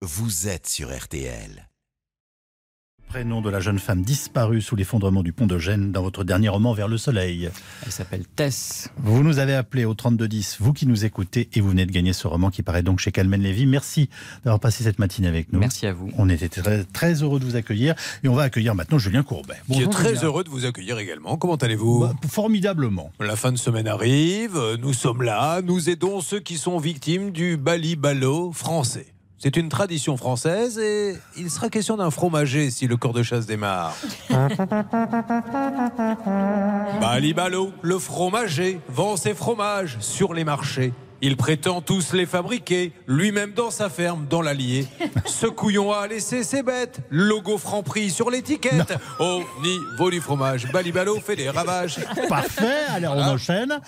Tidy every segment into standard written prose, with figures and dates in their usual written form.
vous êtes sur RTL. Prénom de la jeune femme disparue sous l'effondrement du pont de Gênes dans votre dernier roman Vers le soleil. Elle s'appelle Tess. Vous nous avez appelé au 3210, vous qui nous écoutez, et vous venez de gagner ce roman qui paraît donc chez Calmen Lévy. Merci d'avoir passé cette matinée avec nous. Merci à vous. On était très, très heureux de vous accueillir et on va accueillir maintenant Julien Courbet. Qui est Bonjour, très Julien. heureux de vous accueillir également. Comment allez-vous ? Formidablement. La fin de semaine arrive, nous sommes là, nous aidons ceux qui sont victimes du bali-balo français. C'est une tradition française et il sera question d'un fromager si le corps de chasse démarre. Bali-balo, le fromager, vend ses fromages sur les marchés. Il prétend tous les fabriquer, lui-même dans sa ferme, dans l'Allier. Ce couillon a laissé ses bêtes, logo Franprix sur l'étiquette. Au niveau du fromage, Bali-balo fait des ravages. Parfait, allez on enchaîne.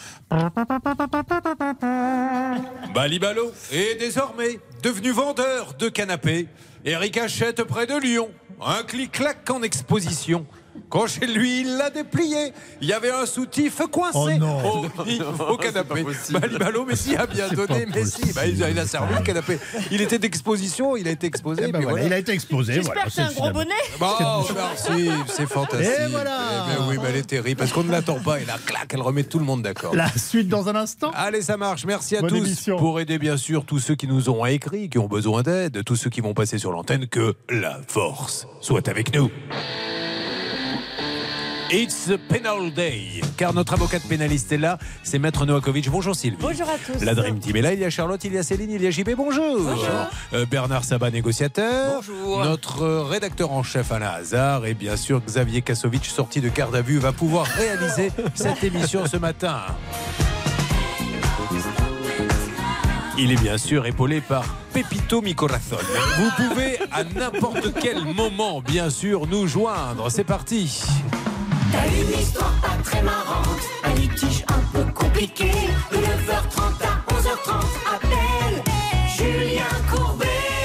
Bali-balo est désormais devenu vendeur de canapés. Eric achète près de Lyon un clic-clac en exposition. Quand chez lui, il l'a déplié. Il y avait un soutif coincé au canapé. Bali-balo, mais si, a bien donné. Mais si, il a servi le canapé. Il était d'exposition, il a été exposé. Eh ben voilà, il a été exposé. J'espère voilà, que c'est un gros bonnet. Bon, merci, c'est fantastique. Et voilà. Mais oui, mais elle est terrible parce qu'on ne l'attend pas. Et là, clac, elle remet tout le monde d'accord. La suite dans un instant. Allez, ça marche. Merci à Bonne tous émission. pour aider bien sûr tous ceux qui nous ont écrit, qui ont besoin d'aide, tous ceux qui vont passer sur l'antenne. Que la force soit avec nous. It's a penal day, car notre avocate pénaliste est là, c'est Maître Novakovic. Bonjour Sylvie. Bonjour à tous. La Dream Team est là, il y a Charlotte, il y a Céline, il y a JB, bonjour. Bernard Sabat, négociateur. Bonjour. Notre rédacteur en chef Alain Hazard et bien sûr Xavier Kasovic, sorti de garde à vue, va pouvoir réaliser cette émission ce matin. Il est bien sûr épaulé par Pepito Micorazon. Vous pouvez à n'importe quel moment, bien sûr, nous joindre. C'est parti. T'as une histoire pas très marrante, un litige un peu compliqué. De 9h30 à 11h30, appelle Julien Courbet.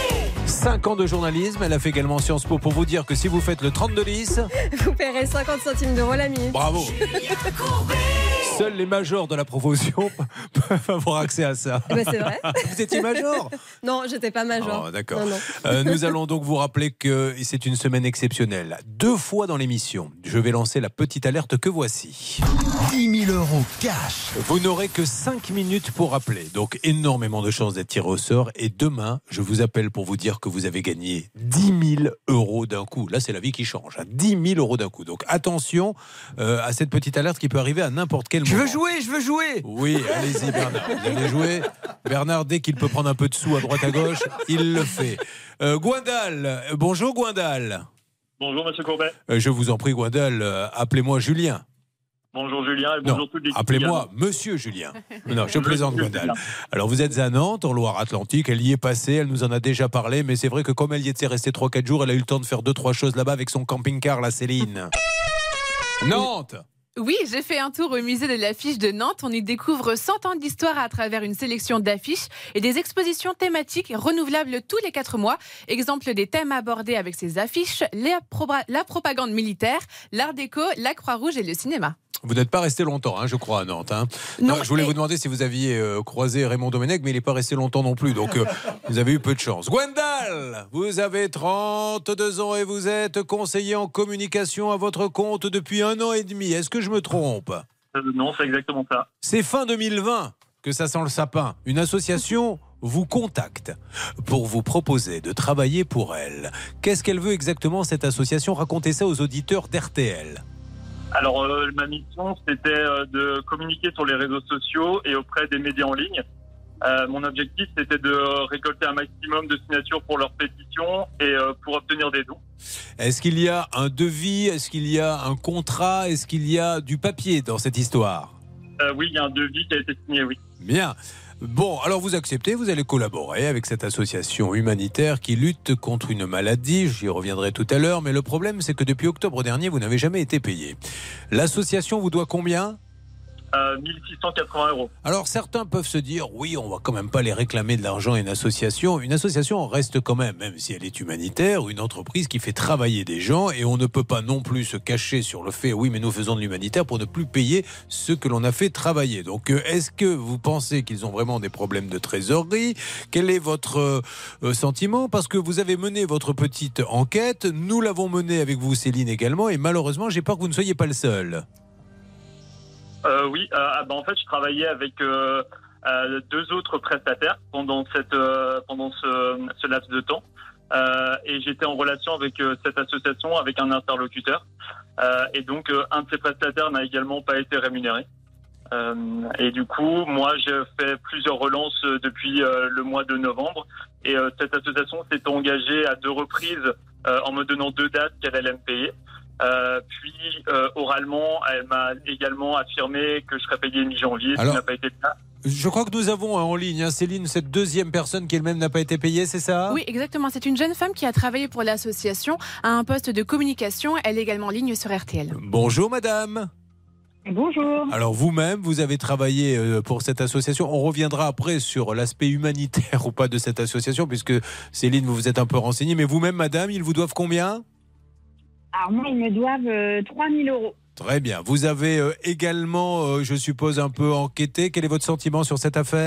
5 ans de journalisme, elle a fait également Sciences Po pour vous dire que si vous faites le 3210, Vous paierez 50 centimes d'euros la minute. bravo. Julien Courbet. Seuls les majors de la promotion peuvent avoir accès à ça. Eh ben, c'est vrai. Vous étiez major ? Non, j'étais pas major. Oh, d'accord. Non, non. Nous allons donc vous rappeler que c'est une semaine exceptionnelle. 2 fois dans l'émission, je vais lancer la petite alerte que voici. 10 000 € cash. Vous n'aurez que 5 minutes pour appeler. Donc énormément de chances d'être tiré au sort. Et demain, je vous appelle pour vous dire que vous avez gagné 10 000 € d'un coup. Là, c'est la vie qui change. 10 000 € d'un coup. Donc attention à cette petite alerte qui peut arriver à n'importe quel moment. Je veux jouer. Oui, allez-y Bernard, vous allez jouer. Bernard, dès qu'il peut prendre un peu de sous à droite à gauche, il le fait. Gwendal, bonjour Gwendal. Bonjour Monsieur Courbet. Je vous en prie Gwendal, appelez-moi Julien. Bonjour Julien et Non, bonjour toute l'équipe. appelez-moi Monsieur Julien. Non, je plaisante Monsieur Gwendal. Julien. Alors vous êtes à Nantes, en Loire-Atlantique, elle y est passée, elle nous en a déjà parlé, mais c'est vrai que comme elle y était restée 3-4 jours, elle a eu le temps de faire 2-3 choses là-bas avec son camping-car, la Céline. Nantes. Oui, j'ai fait un tour au musée de l'affiche de Nantes. On y découvre 100 ans d'histoire à travers une sélection d'affiches et des expositions thématiques renouvelables tous les 4 mois. Exemple des thèmes abordés avec ces affiches, la propagande militaire, l'art déco, la Croix-Rouge et le cinéma. Vous n'êtes pas resté longtemps, je crois, à Nantes. Non, je voulais vous demander si vous aviez croisé Raymond Domenech, mais il n'est pas resté longtemps non plus, donc vous avez eu peu de chance. Gwendal, vous avez 32 ans et vous êtes conseiller en communication à votre compte depuis 1 an et demi. Est-ce que je me trompe ? Non, c'est exactement ça. C'est fin 2020 que ça sent le sapin. Une association vous contacte pour vous proposer de travailler pour elle. Qu'est-ce qu'elle veut exactement, cette association ? Racontez ça aux auditeurs d'RTL. Alors, ma mission, c'était de communiquer sur les réseaux sociaux et auprès des médias en ligne. Mon objectif, c'était de récolter un maximum de signatures pour leur pétition et pour obtenir des dons. Est-ce qu'il y a un devis ? Est-ce qu'il y a un contrat ? Est-ce qu'il y a du papier dans cette histoire ? Oui, il y a un devis qui a été signé, oui. Bien. Bon, alors vous acceptez, vous allez collaborer avec cette association humanitaire qui lutte contre une maladie, j'y reviendrai tout à l'heure, mais le problème c'est que depuis octobre dernier, vous n'avez jamais été payé. L'association vous doit combien ? 1680 €. Alors certains peuvent se dire, oui, on va quand même pas les réclamer de l'argent à une association. Une association reste quand même si elle est humanitaire, une entreprise qui fait travailler des gens et on ne peut pas non plus se cacher sur le fait, oui, mais nous faisons de l'humanitaire pour ne plus payer ceux que l'on a fait travailler. Donc est-ce que vous pensez qu'ils ont vraiment des problèmes de trésorerie ? Quel est votre sentiment ? Parce que vous avez mené votre petite enquête, nous l'avons menée avec vous Céline également et malheureusement j'ai peur que vous ne soyez pas le seul. Oui, en fait, je travaillais avec 2 autres prestataires pendant ce laps de temps. Et j'étais en relation avec cette association, avec un interlocuteur. Et donc, un de ces prestataires n'a également pas été rémunéré. Et du coup, moi, j'ai fait plusieurs relances depuis le mois de novembre. Et cette association s'est engagée à 2 reprises en me donnant 2 dates qu'elle allait me payer. Puis oralement, elle m'a également affirmé que je serais payé mi-janvier, ce qui n'a pas été le cas. Je crois que nous avons en ligne, Céline, cette deuxième personne qui elle-même n'a pas été payée, c'est ça ? Oui, exactement. C'est une jeune femme qui a travaillé pour l'association à un poste de communication. Elle est également en ligne sur RTL. Bonjour madame. Bonjour. Alors vous-même, vous avez travaillé pour cette association. On reviendra après sur l'aspect humanitaire ou pas de cette association, puisque Céline, vous vous êtes un peu renseignée. Mais vous-même, madame, ils vous doivent combien ? Alors moi, ils me doivent 3 000 €. Très bien. Vous avez également, je suppose, un peu enquêté. Quel est votre sentiment sur cette affaire ?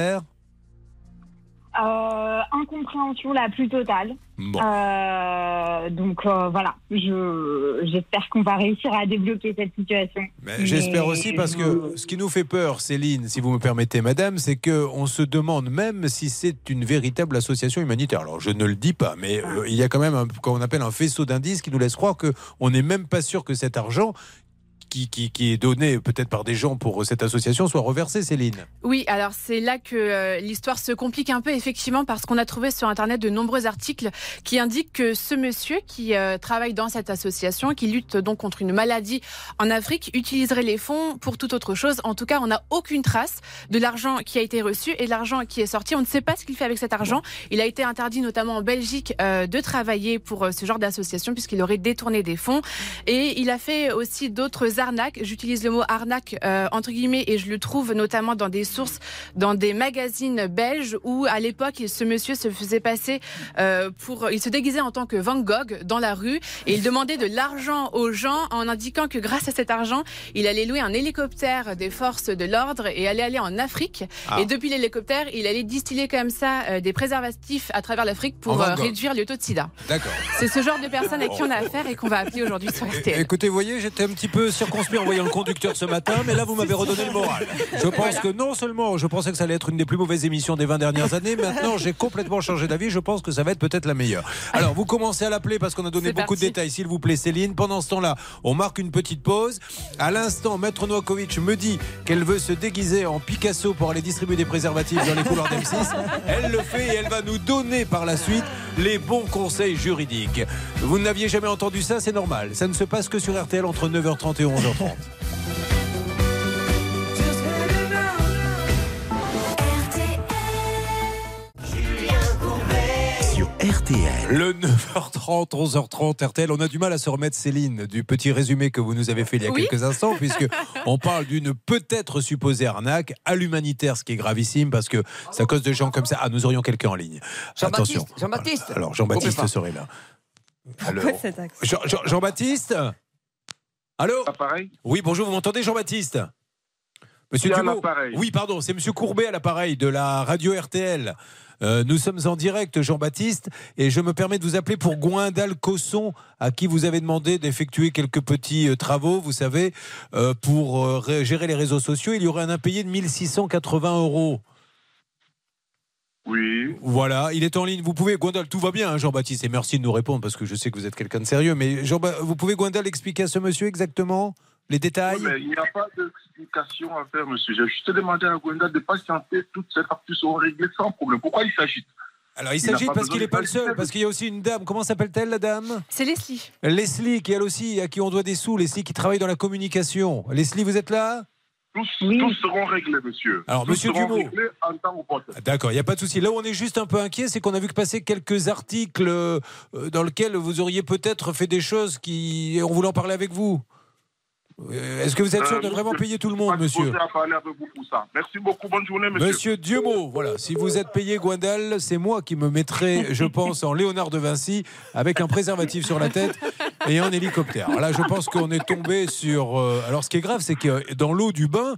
Incompréhension la plus totale. Bon. Donc voilà, j'espère qu'on va réussir à débloquer cette situation. J'espère aussi parce que ce qui nous fait peur, Céline, si vous me permettez, madame, c'est qu'on se demande même si c'est une véritable association humanitaire. Alors je ne le dis pas, mais il y a quand même ce qu'on appelle un faisceau d'indices qui nous laisse croire qu'on n'est même pas sûr que cet argent qui est donné peut-être par des gens pour cette association soit reversé, Céline. Oui, alors c'est là que l'histoire se complique un peu, effectivement, parce qu'on a trouvé sur Internet de nombreux articles qui indiquent que ce monsieur qui travaille dans cette association, qui lutte donc contre une maladie en Afrique, utiliserait les fonds pour toute autre chose. En tout cas, on n'a aucune trace de l'argent qui a été reçu et de l'argent qui est sorti. On ne sait pas ce qu'il fait avec cet argent. Il a été interdit, notamment en Belgique, de travailler pour ce genre d'association puisqu'il aurait détourné des fonds. Et il a fait aussi d'autres arnaques. J'utilise le mot arnaque entre guillemets et je le trouve notamment dans des sources, dans des magazines belges où à l'époque ce monsieur se faisait passer il se déguisait en tant que Van Gogh dans la rue et il demandait de l'argent aux gens en indiquant que grâce à cet argent il allait louer un hélicoptère des forces de l'ordre et allait aller en Afrique et depuis l'hélicoptère il allait distiller comme ça des préservatifs à travers l'Afrique pour réduire le taux de sida. D'accord. C'est ce genre de personnes à qui on a affaire et qu'on va appeler aujourd'hui sur RTL. Écoutez, vous voyez, j'étais un petit peu circonspect en voyant le conducteur ce matin, mais là vous m'avez redonné le moral. Je pense que non seulement je pensais que ça allait être une des plus mauvaises émissions des 20 dernières années, maintenant j'ai complètement changé d'avis, je pense que ça va être peut-être la meilleure. Alors vous commencez à l'appeler parce qu'on a donné beaucoup de détails, s'il vous plaît Céline. Pendant ce temps-là, on marque une petite pause. À l'instant, Maître Novakovic me dit qu'elle veut se déguiser en Picasso pour aller distribuer des préservatifs dans les couloirs d'M6. Elle le fait et elle va nous donner par la suite les bons conseils juridiques. Vous n'aviez jamais entendu ça, c'est normal. Ça ne se passe que sur RTL entre 9h30 et 11h30. RTL. Le 9h30, 11h30, RTL. On a du mal à se remettre, Céline, du petit résumé que vous nous avez fait il y a quelques instants, puisque on parle d'une peut-être supposée arnaque à l'humanitaire, ce qui est gravissime, parce que ça cause de gens comme ça. Ah, nous aurions quelqu'un en ligne. Attention. Jean-Baptiste. Alors, Jean-Baptiste serait là. Alors, Jean-Baptiste. Allô ? Appareil. Oui, bonjour, vous m'entendez, Jean-Baptiste ? Monsieur Dumont. Oui, pardon, c'est Monsieur Courbet à l'appareil de la radio RTL. Nous sommes en direct, Jean-Baptiste, et je me permets de vous appeler pour Gwendal Cosson, à qui vous avez demandé d'effectuer quelques petits travaux, vous savez, pour gérer les réseaux sociaux. Il y aurait un impayé de 1680 €. Oui. Voilà, il est en ligne. Vous pouvez, Gwendal, tout va bien, hein, Jean-Baptiste, et merci de nous répondre, parce que je sais que vous êtes quelqu'un de sérieux, mais vous pouvez, Gwendal, expliquer à ce monsieur exactement les détails? Oui, mais il n'y a pas d'explication à faire, monsieur. J'ai juste demandé à Gwendal de patienter, toutes ces factures seront réglées sans problème. Pourquoi il s'agite? Alors il s'agit parce qu'il n'est pas le seul, parce qu'il y a aussi une dame. Comment s'appelle-t-elle, la dame? C'est Leslie. Leslie, qui elle aussi, à qui on doit des sous. Leslie qui travaille dans la communication. Leslie, vous êtes là? Tous seront réglés, monsieur. Alors, tous monsieur Dumont. En temps ou pas. D'accord, il n'y a pas de souci. Là où on est juste un peu inquiet, c'est qu'on a vu que passer quelques articles dans lesquels vous auriez peut-être fait des choses qui. On voulait en parler avec vous. Est-ce que vous êtes sûr de vraiment payer tout le monde, monsieur? À parler avec vous pour ça. Merci beaucoup, bonne journée, monsieur. Monsieur Dieumo, voilà, si vous êtes payé Gwendal, c'est moi qui me mettrai, je pense, en Léonard de Vinci, avec un préservatif sur la tête et un hélicoptère. Alors là, je pense qu'on est tombé sur... alors, ce qui est grave, c'est que dans l'eau du bain,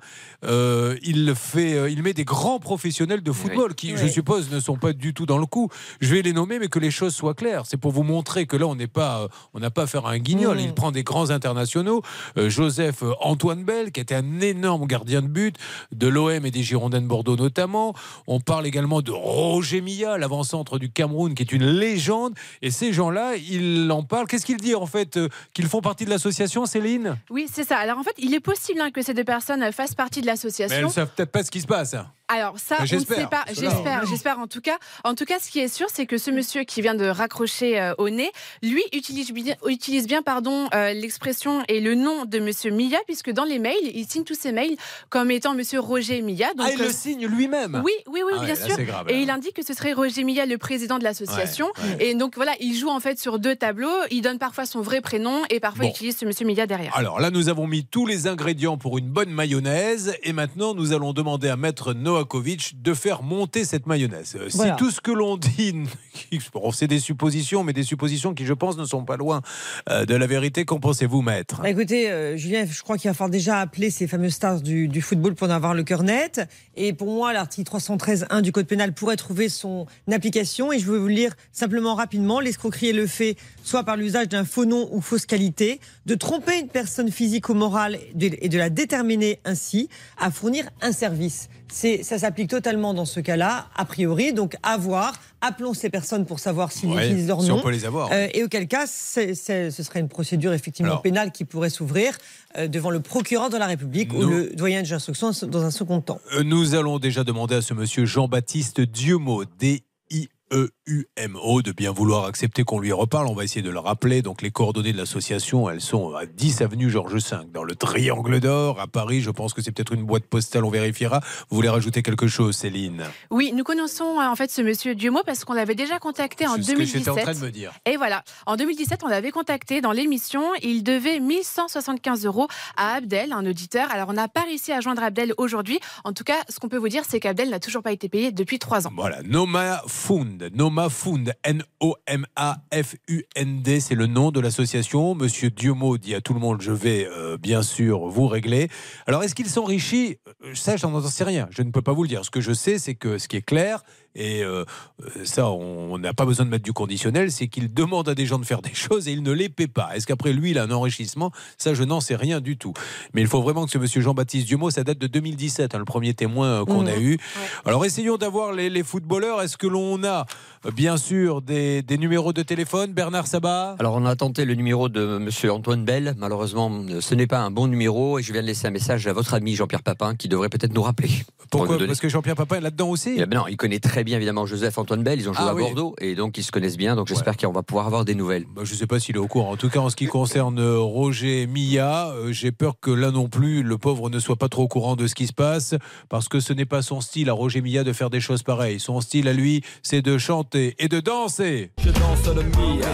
il met des grands professionnels de football qui, je suppose, ne sont pas du tout dans le coup. Je vais les nommer, mais que les choses soient claires. C'est pour vous montrer que là, on n'a pas à faire un guignol. Il prend des grands internationaux. Joseph Antoine Bell, qui était un énorme gardien de but de l'OM et des Girondins de Bordeaux notamment. On parle également de Roger Milla, l'avant-centre du Cameroun, qui est une légende. Et ces gens-là, ils en parlent. Qu'est-ce qu'ils disent en fait? Qu'ils font partie de l'association, Céline? Oui, c'est ça. Alors en fait, il est possible que ces deux personnes fassent partie de l'association. Mais elles ne savent peut-être pas ce qui se passe. Alors ça, on ne sait pas. J'espère en tout cas. En tout cas, ce qui est sûr, c'est que ce monsieur qui vient de raccrocher au nez, lui utilise bien l'expression et le nom de monsieur Milla, puisque dans les mails, il signe tous ses mails comme étant monsieur Roger Milla. Donc, il le signe lui-même? Oui, bien sûr. Grave, et il indique que ce serait Roger Milla, le président de l'association. Et donc voilà, il joue en fait sur deux tableaux. Il donne parfois son vrai prénom et parfois il utilise ce monsieur Milla derrière. Alors là, nous avons mis tous les ingrédients pour une bonne mayonnaise et maintenant, nous allons demander à maître Novakovic de faire monter cette mayonnaise. Voilà. Si tout ce que l'on dit, c'est des suppositions, mais des suppositions qui, je pense, ne sont pas loin de la vérité. Qu'en pensez-vous, maître? Écoutez, Julien, je crois qu'il va falloir déjà appeler ces fameuses stars du football pour en avoir le cœur net. Et pour moi, l'article 313.1 du Code pénal pourrait trouver son application. Et je vais vous le lire simplement rapidement. L'escroquerie est le fait, soit par l'usage d'un faux nom ou fausse qualité, de tromper une personne physique ou morale et de la déterminer ainsi à fournir un service. Ça s'applique totalement dans ce cas-là, a priori. Donc, à voir. Appelons ces personnes pour savoir s'ils utilisent leur nom. Si on peut les avoir. Et auquel cas, ce serait une procédure effectivement pénale qui pourrait s'ouvrir devant le procureur de la République ou le doyen de l'instruction dans un second temps. Nous allons déjà demander à ce monsieur Jean-Baptiste Dieumo, D-I-E-U-M-O, de bien vouloir accepter qu'on lui reparle. On va essayer de le rappeler. Donc les coordonnées de l'association, elles sont à 10 avenue Georges V, dans le Triangle d'Or, à Paris. Je pense que c'est peut-être une boîte postale, on vérifiera. Vous voulez rajouter quelque chose, Céline? Oui, nous connaissons en fait ce monsieur Dieumo parce qu'on l'avait déjà contacté en 2017. C'est ce que j'étais en train de me dire. Et voilà, en 2017, on l'avait contacté dans l'émission. Il devait 1175 € à Abdel, un auditeur. Alors on n'a pas réussi à joindre Abdel aujourd'hui. En tout cas, ce qu'on peut vous dire, c'est qu'Abdel n'a toujours pas été payé depuis 3 ans. Voilà, Nomafund, N-O-M-A-F-U-N-D, c'est le nom de l'association. Monsieur Dieumo dit à tout le monde, je vais bien sûr vous régler. Alors, est-ce qu'il s'enrichit? Ça, je n'en sais rien. Je ne peux pas vous le dire. Ce que je sais, c'est que ce qui est clair, et ça, on n'a pas besoin de mettre du conditionnel, c'est qu'il demande à des gens de faire des choses et il ne les paie pas. Est-ce qu'après lui, il a un enrichissement? Ça, je n'en sais rien du tout. Mais il faut vraiment que ce monsieur Jean-Baptiste Dieumo, ça date de 2017, le premier témoin qu'on a eu. Alors, essayons d'avoir les footballeurs. Est-ce que l'on a, bien sûr, des numéros de téléphone? Bernard Sabat? Alors, on a tenté le numéro de monsieur Antoine Bell. Malheureusement, ce n'est pas un bon numéro et je viens de laisser un message à votre ami Jean-Pierre Papin qui devrait peut-être nous rappeler. Pourquoi? Parce que Jean-Pierre Papin est là-dedans aussi? Non, il connaît très bien évidemment Joseph Antoine Bell, ils ont joué à Bordeaux et donc ils se connaissent bien, donc j'espère qu'on va pouvoir avoir des nouvelles. Je ne sais pas s'il est au courant. En tout cas, en ce qui concerne Roger Milla, j'ai peur que là non plus, le pauvre ne soit pas trop au courant de ce qui se passe, parce que ce n'est pas son style à Roger Milla de faire des choses pareilles. Son style à lui, c'est de chanter et de danser. Je danse le Milla.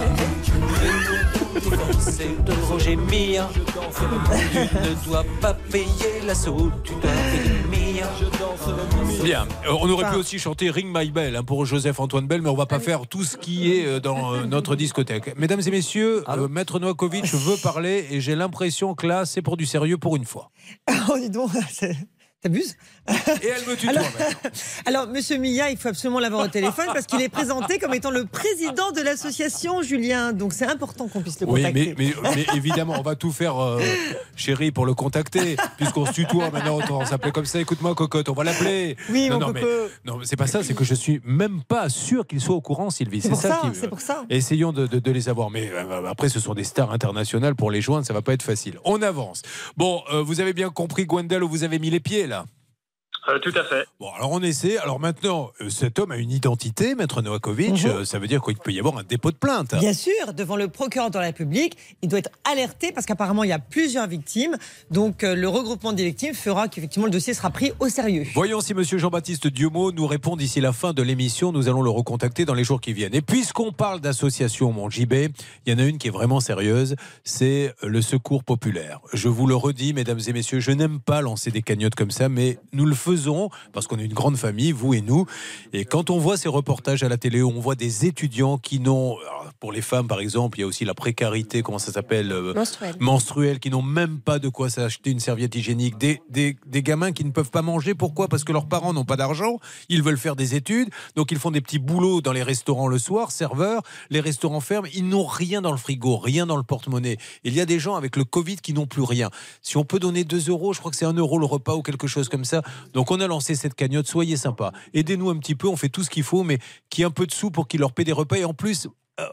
C'est de Roger Milla. Tu ne dois pas payer l'assaut, tu dois payer le Milla. Bien, on aurait pu aussi chanter Ring My Bell pour Joseph Antoine Bell, mais on va pas faire tout ce qui est dans notre discothèque. Mesdames et messieurs, maître Novakovic veut parler et j'ai l'impression que là, c'est pour du sérieux pour une fois. Oh, dis donc, t'abuses. Et elle me tutoie. Alors, monsieur Milla, il faut absolument l'avoir au téléphone parce qu'il est présenté comme étant le président de l'association, Julien. Donc, c'est important qu'on puisse le contacter. Oui, mais évidemment, on va tout faire, chérie, pour le contacter. Puisqu'on se tutoie maintenant, on s'appelait comme ça. Écoute-moi, cocotte, on va l'appeler. Oui, non, mon mais, coco. non, c'est pas ça, c'est que je suis même pas sûr qu'il soit au courant, Sylvie. C'est pour ça. Essayons de les avoir. Mais après, ce sont des stars internationales. Pour les joindre, ça va pas être facile. On avance. Bon, vous avez bien compris, Gwendal, où vous avez mis les pieds, là? Tout à fait. Bon, alors on essaie. Alors maintenant, cet homme a une identité, Maître Novakovic. Ça veut dire qu'il peut y avoir un dépôt de plainte. Bien sûr, devant le procureur de la République, il doit être alerté parce qu'apparemment il y a plusieurs victimes. Donc le regroupement des victimes fera qu'effectivement le dossier sera pris au sérieux. Voyons si Monsieur Jean-Baptiste Dieumeau nous répond d'ici la fin de l'émission. Nous allons le recontacter dans les jours qui viennent. Et puisqu'on parle d'association, mon JB, il y en a une qui est vraiment sérieuse, c'est le Secours populaire. Je vous le redis, mesdames et messieurs, je n'aime pas lancer des cagnottes comme ça, mais nous le faisons parce qu'on est une grande famille, vous et nous. Et quand on voit ces reportages à la télé où on voit des étudiants qui n'ont, pour les femmes par exemple, il y a aussi la précarité, comment ça s'appelle, menstruelle, qui n'ont même pas de quoi s'acheter une serviette hygiénique, des gamins qui ne peuvent pas manger. Pourquoi ? Parce que leurs parents n'ont pas d'argent, ils veulent faire des études, donc ils font des petits boulots dans les restaurants le soir, serveurs, les restaurants ferment, ils n'ont rien dans le frigo, rien dans le porte-monnaie. Il y a des gens avec le Covid qui n'ont plus rien. Si on peut donner 2 €, je crois que c'est 1 € le repas ou quelque chose comme ça. Donc on a lancé cette cagnotte, soyez sympa, aidez-nous un petit peu, on fait tout ce qu'il faut, mais qu'il y ait un peu de sous pour qu'ils leur paient des repas. Et en plus,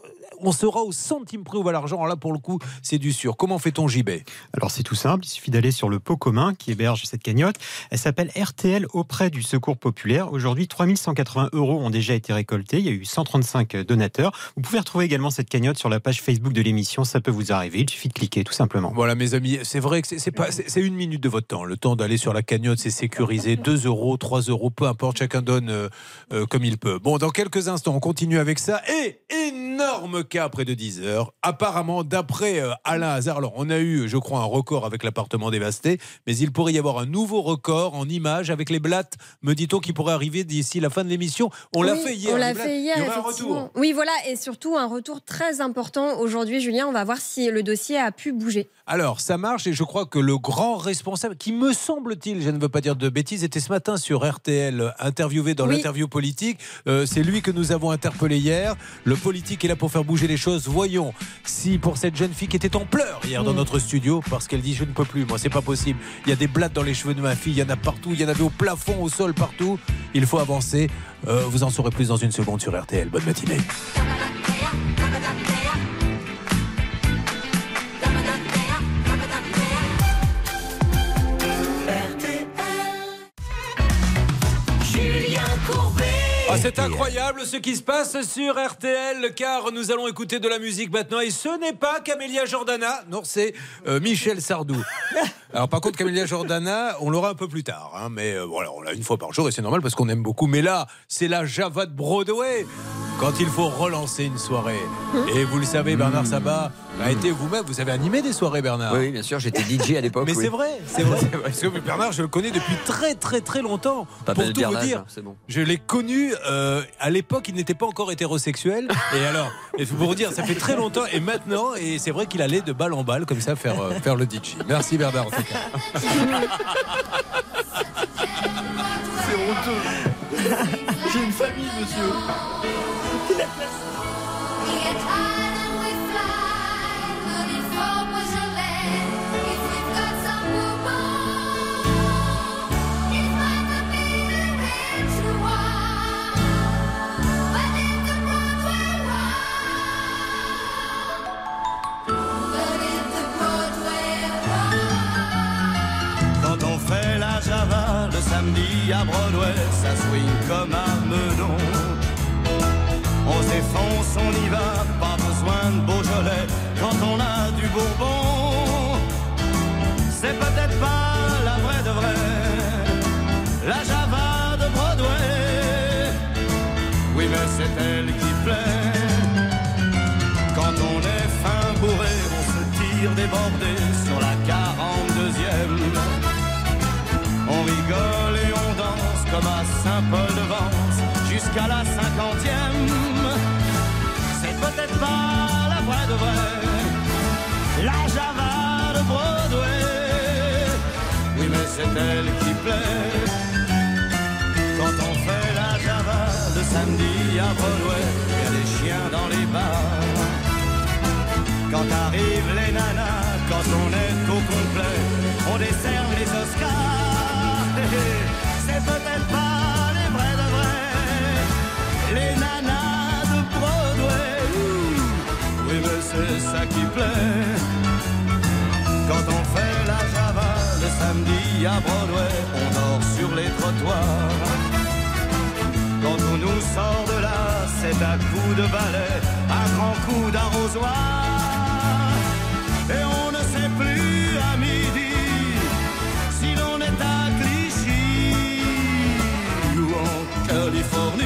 on sera au centime près où va l'argent. Alors là, pour le coup, c'est du sûr. Comment fait-on, JB ? Alors c'est tout simple, il suffit d'aller sur le pot commun qui héberge cette cagnotte. Elle s'appelle RTL auprès du Secours populaire. Aujourd'hui, 3180 € ont déjà été récoltés. Il y a eu 135 donateurs. Vous pouvez retrouver également cette cagnotte sur la page Facebook de l'émission. Ça peut vous arriver. Il suffit de cliquer, tout simplement. Voilà, mes amis, c'est vrai que c'est 1 minute de votre temps. Le temps d'aller sur la cagnotte, c'est sécurisé. 2 €, 3 €, peu importe. Chacun donne comme il peut. Bon, dans quelques instants, on continue avec ça. Et énorme cas près de 10 h. Apparemment, d'après Alain Hazard, alors on a eu, je crois, un record avec l'appartement dévasté, mais il pourrait y avoir un nouveau record en images avec les blattes, me dit-on, qui pourrait arriver d'ici la fin de l'émission. On l'a fait hier. On l'a fait hier, il y aura un effectivement. retour. Oui, voilà, et surtout un retour très important aujourd'hui, Julien. On va voir si le dossier a pu bouger. Alors, ça marche et je crois que le grand responsable, qui me semble-t-il, je ne veux pas dire de bêtises, était ce matin sur RTL, interviewé dans l'interview politique. C'est lui que nous avons interpellé hier. Le politique est là pour faire bouger les choses. Voyons si pour cette jeune fille qui était en pleurs hier dans notre studio, parce qu'elle dit je ne peux plus, moi c'est pas possible. Il y a des blattes dans les cheveux de ma fille, il y en a partout, il y en avait au plafond, au sol, partout. Il faut avancer. Vous en saurez plus dans une seconde sur RTL. Bonne matinée. Ah, c'est incroyable ce qui se passe sur RTL, car nous allons écouter de la musique maintenant. Et ce n'est pas Camélia Jordana, non, c'est Michel Sardou. Alors par contre, Camélia Jordana, on l'aura un peu plus tard, hein, mais voilà, on l'a une fois par jour et c'est normal parce qu'on aime beaucoup. Mais là, c'est la Java de Broadway. Quand il faut relancer une soirée. Et vous le savez, Bernard Sabat a été vous-même, vous avez animé des soirées, Bernard. Oui, bien sûr, j'étais DJ à l'époque. Mais oui. c'est vrai. Parce que Bernard, je le connais depuis très très très longtemps. Pas pour belle tout Bernard, vous dire, c'est bon. je l'ai connu à l'époque, il n'était pas encore hétérosexuel. Et alors, et pour vous dire, ça fait très longtemps. Et maintenant, et c'est vrai qu'il allait de balle en balle comme ça faire le DJ. Merci Bernard en tout cas. C'est honteux. J'ai une famille, monsieur. Quand on fait la Java le samedi à Broadway, ça swing comme à Meudon. On s'effonce, on y va, pas besoin de Beaujolais quand on a du Bourbon. C'est peut-être pas la vraie de vraie, la Java de Broadway. Oui, mais c'est elle qui plaît. Quand on est fin bourré, on se tire débordé sur la 42e. On rigole et on danse comme à Saint-Paul-de-Vence jusqu'à la 50e. C'est peut-être pas la vraie de vraie, la Java de Broadway. Oui, mais c'est elle qui plaît. Quand on fait la Java le samedi à Broadway, il y a des chiens dans les bars. Quand arrivent les nanas, quand on est au complet, on décerne les Oscars. C'est peut-être pas les vrais de vrais, les nanas de Broadway. Oui, mais c'est ça qui plaît. Quand on fait la Java le samedi samedi à Broadway, on dort sur les trottoirs. Quand on nous sort de là, c'est un coup de balai, un grand coup d'arrosoir. Et on ne sait plus à midi si l'on est à Clichy ou en Californie.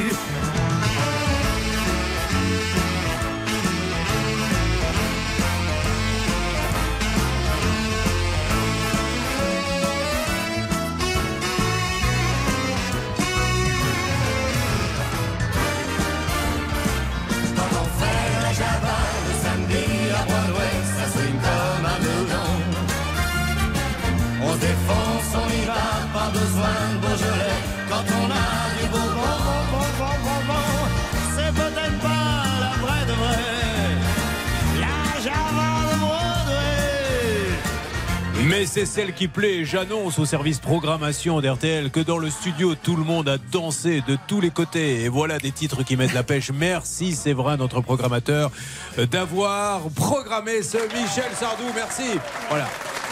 On défonce, on y va, pas besoin de Beaujolais. Quand on a du beau bon, c'est peut-être pas la vraie de vrai, la Java de Broadway. Mais c'est celle qui plaît. J'annonce au service programmation d'RTL que dans le studio, tout le monde a dansé de tous les côtés. Et voilà des titres qui mettent la pêche. Merci Séverin, notre programmateur, d'avoir programmé ce Michel Sardou. Merci. Voilà.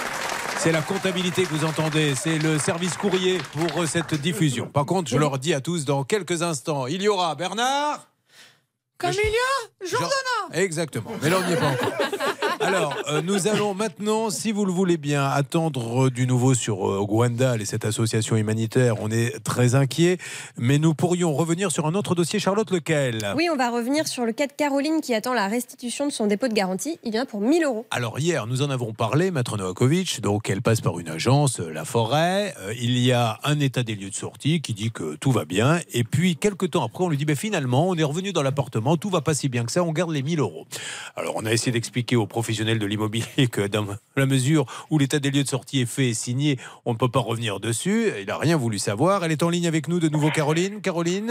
C'est la comptabilité que vous entendez, c'est le service courrier pour cette diffusion. Par contre, je leur dis à tous, dans quelques instants, il y aura Bernard... Camélia Jordana. Exactement, mais là on n'y est pas encore. Alors, nous allons maintenant, si vous le voulez bien, attendre du nouveau sur Gwendal et cette association humanitaire. On est très inquiets, mais nous pourrions revenir sur un autre dossier. Charlotte, lequel ? Oui, on va revenir sur le cas de Caroline qui attend la restitution de son dépôt de garantie. Il vient pour 1 000 €. Alors hier, nous en avons parlé, Maître Novakovic, donc elle passe par une agence, La Forêt. Il y a un état des lieux de sortie qui dit que tout va bien. Et puis, quelques temps après, on lui dit, finalement, on est revenu dans l'appartement, tout va pas si bien que ça, on garde les 1 000 €. Alors on a essayé d'expliquer aux professionnels de l'immobilier que dans la mesure où l'état des lieux de sortie est fait et signé, on ne peut pas revenir dessus. Il n'a rien voulu savoir. Elle est en ligne avec nous de nouveau, Caroline.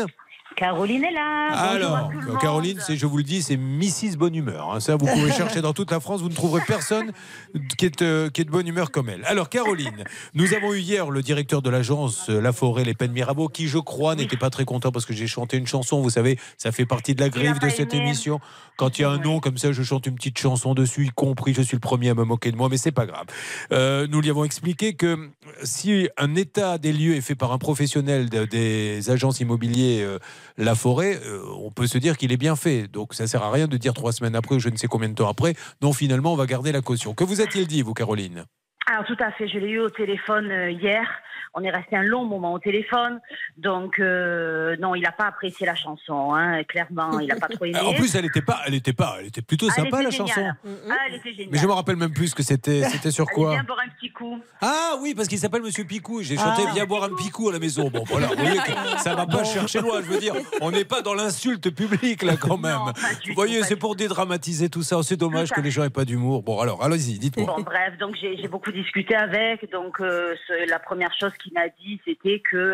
Caroline est là. Alors, Caroline, je vous le dis, c'est Mrs. Bonne Humeur. Ça, vous pouvez chercher dans toute la France, vous ne trouverez personne qui est de bonne humeur comme elle. Alors, Caroline, nous avons eu hier le directeur de l'agence La Forêt, les Pennes Mirabeau, qui, je crois, n'était pas très content parce que j'ai chanté une chanson. Vous savez, ça fait partie de la griffe de cette émission. Quand il y a un nom comme ça, je chante une petite chanson dessus, y compris, je suis le premier à me moquer de moi, mais c'est pas grave. Nous lui avons expliqué que si un état des lieux est fait par un professionnel des agences immobilières La Forêt, on peut se dire qu'il est bien fait. Donc ça sert à rien de dire 3 semaines après ou je ne sais combien de temps après, non, finalement on va garder la caution. Que vous a-t-il dit, vous, Caroline ? Alors tout à fait, je l'ai eu au téléphone hier. On est resté un long moment au téléphone, donc non, il n'a pas apprécié la chanson, clairement, il n'a pas trop aimé. En plus, elle était plutôt sympa, la chanson. Elle était géniale. Mais je me rappelle même plus ce que c'était sur quoi. Viens boire un petit coup. Ah oui, parce qu'il s'appelle Monsieur Picou. J'ai chanté Viens boire un picou à la maison. Bon, voilà, vous voyez que ça va pas chercher loin. Je veux dire, on n'est pas dans l'insulte publique là quand même. Non, vous voyez, c'est pour dédramatiser tout ça. C'est dommage que les gens aient pas d'humour. Bon, alors, allez-y, dites-moi. Bon, bref, donc j'ai beaucoup discuté avec. Donc la première chose qu'il m'a dit, c'était que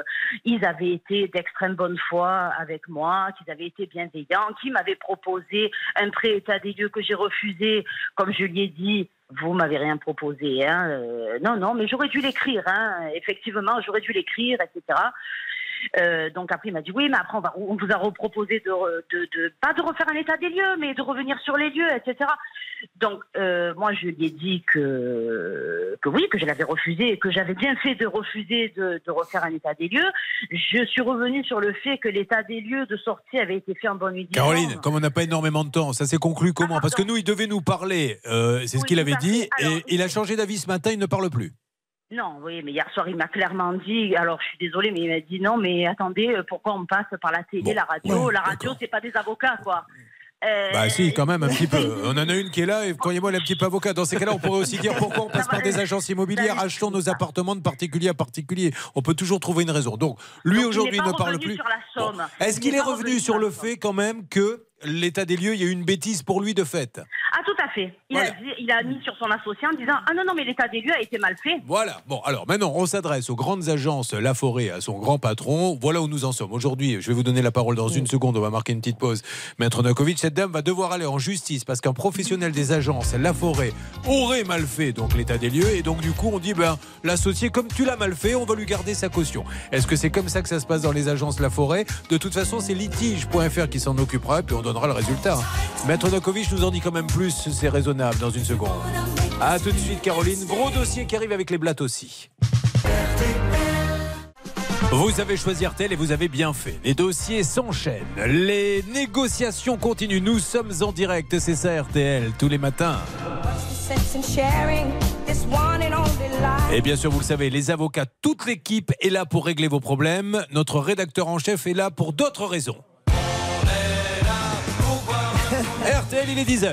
ils avaient été d'extrême bonne foi avec moi, qu'ils avaient été bienveillants, qu'ils m'avaient proposé un pré-état des lieux que j'ai refusé, comme je lui ai dit. Vous m'avez rien proposé, non, mais j'aurais dû l'écrire, effectivement, j'aurais dû l'écrire, etc. Donc après il m'a dit oui, mais après on vous a reproposé de pas de refaire un état des lieux, mais de revenir sur les lieux, etc. Donc moi je lui ai dit que oui, que je l'avais refusé et que j'avais bien fait de refuser de refaire un état des lieux. Je suis revenue sur le fait que l'état des lieux de sortie avait été fait en bonne nuit. Caroline, comme on n'a pas énormément de temps, ça s'est conclu comment ? Parce que nous, il devait nous parler, c'est ce qu'il avait dit, et il a changé d'avis ce matin, il ne parle plus. Non, oui, mais hier soir, il m'a clairement dit, alors je suis désolée, mais il m'a dit non, mais attendez, pourquoi on passe par la télé, la radio ? La radio, c'est pas des avocats, quoi. Bah si, quand même, un petit peu. On en a une qui est là et croyez-moi, elle est un petit peu avocat. Dans ces cas-là, on pourrait aussi dire pourquoi on passe par des agences immobilières, achetons nos appartements de particulier à particulier. On peut toujours trouver une raison. Donc, lui, aujourd'hui, ne parle plus. Bon. Est-ce qu'il est revenu sur le fait quand même que l'état des lieux, il y a eu une bêtise pour lui de fait? Ah, tout à fait. Il a mis sur son associé en disant ah non, mais l'état des lieux a été mal fait. Voilà. Bon, alors maintenant, on s'adresse aux grandes agences La Forêt, à son grand patron. Voilà où nous en sommes. Aujourd'hui, je vais vous donner la parole dans une seconde. On va marquer une petite pause. Maître Novakovic, cette dame va devoir aller en justice parce qu'un professionnel des agences La Forêt aurait mal fait donc l'état des lieux. Et donc, du coup, on dit l'associé, comme tu l'as mal fait, on va lui garder sa caution. Est-ce que c'est comme ça que ça se passe dans les agences La Forêt? De toute façon, c'est litige.fr qui s'en occupera et puis on donnera le résultat. Maître Novakovic nous en dit quand même plus, c'est raisonnable dans une seconde. A tout de suite Caroline, gros dossier qui arrive avec les blattes aussi. Vous avez choisi RTL et vous avez bien fait. Les dossiers s'enchaînent, les négociations continuent. Nous sommes en direct, c'est ça RTL, tous les matins. Et bien sûr, vous le savez, les avocats, toute l'équipe est là pour régler vos problèmes. Notre rédacteur en chef est là pour d'autres raisons. RTL, il est 10h.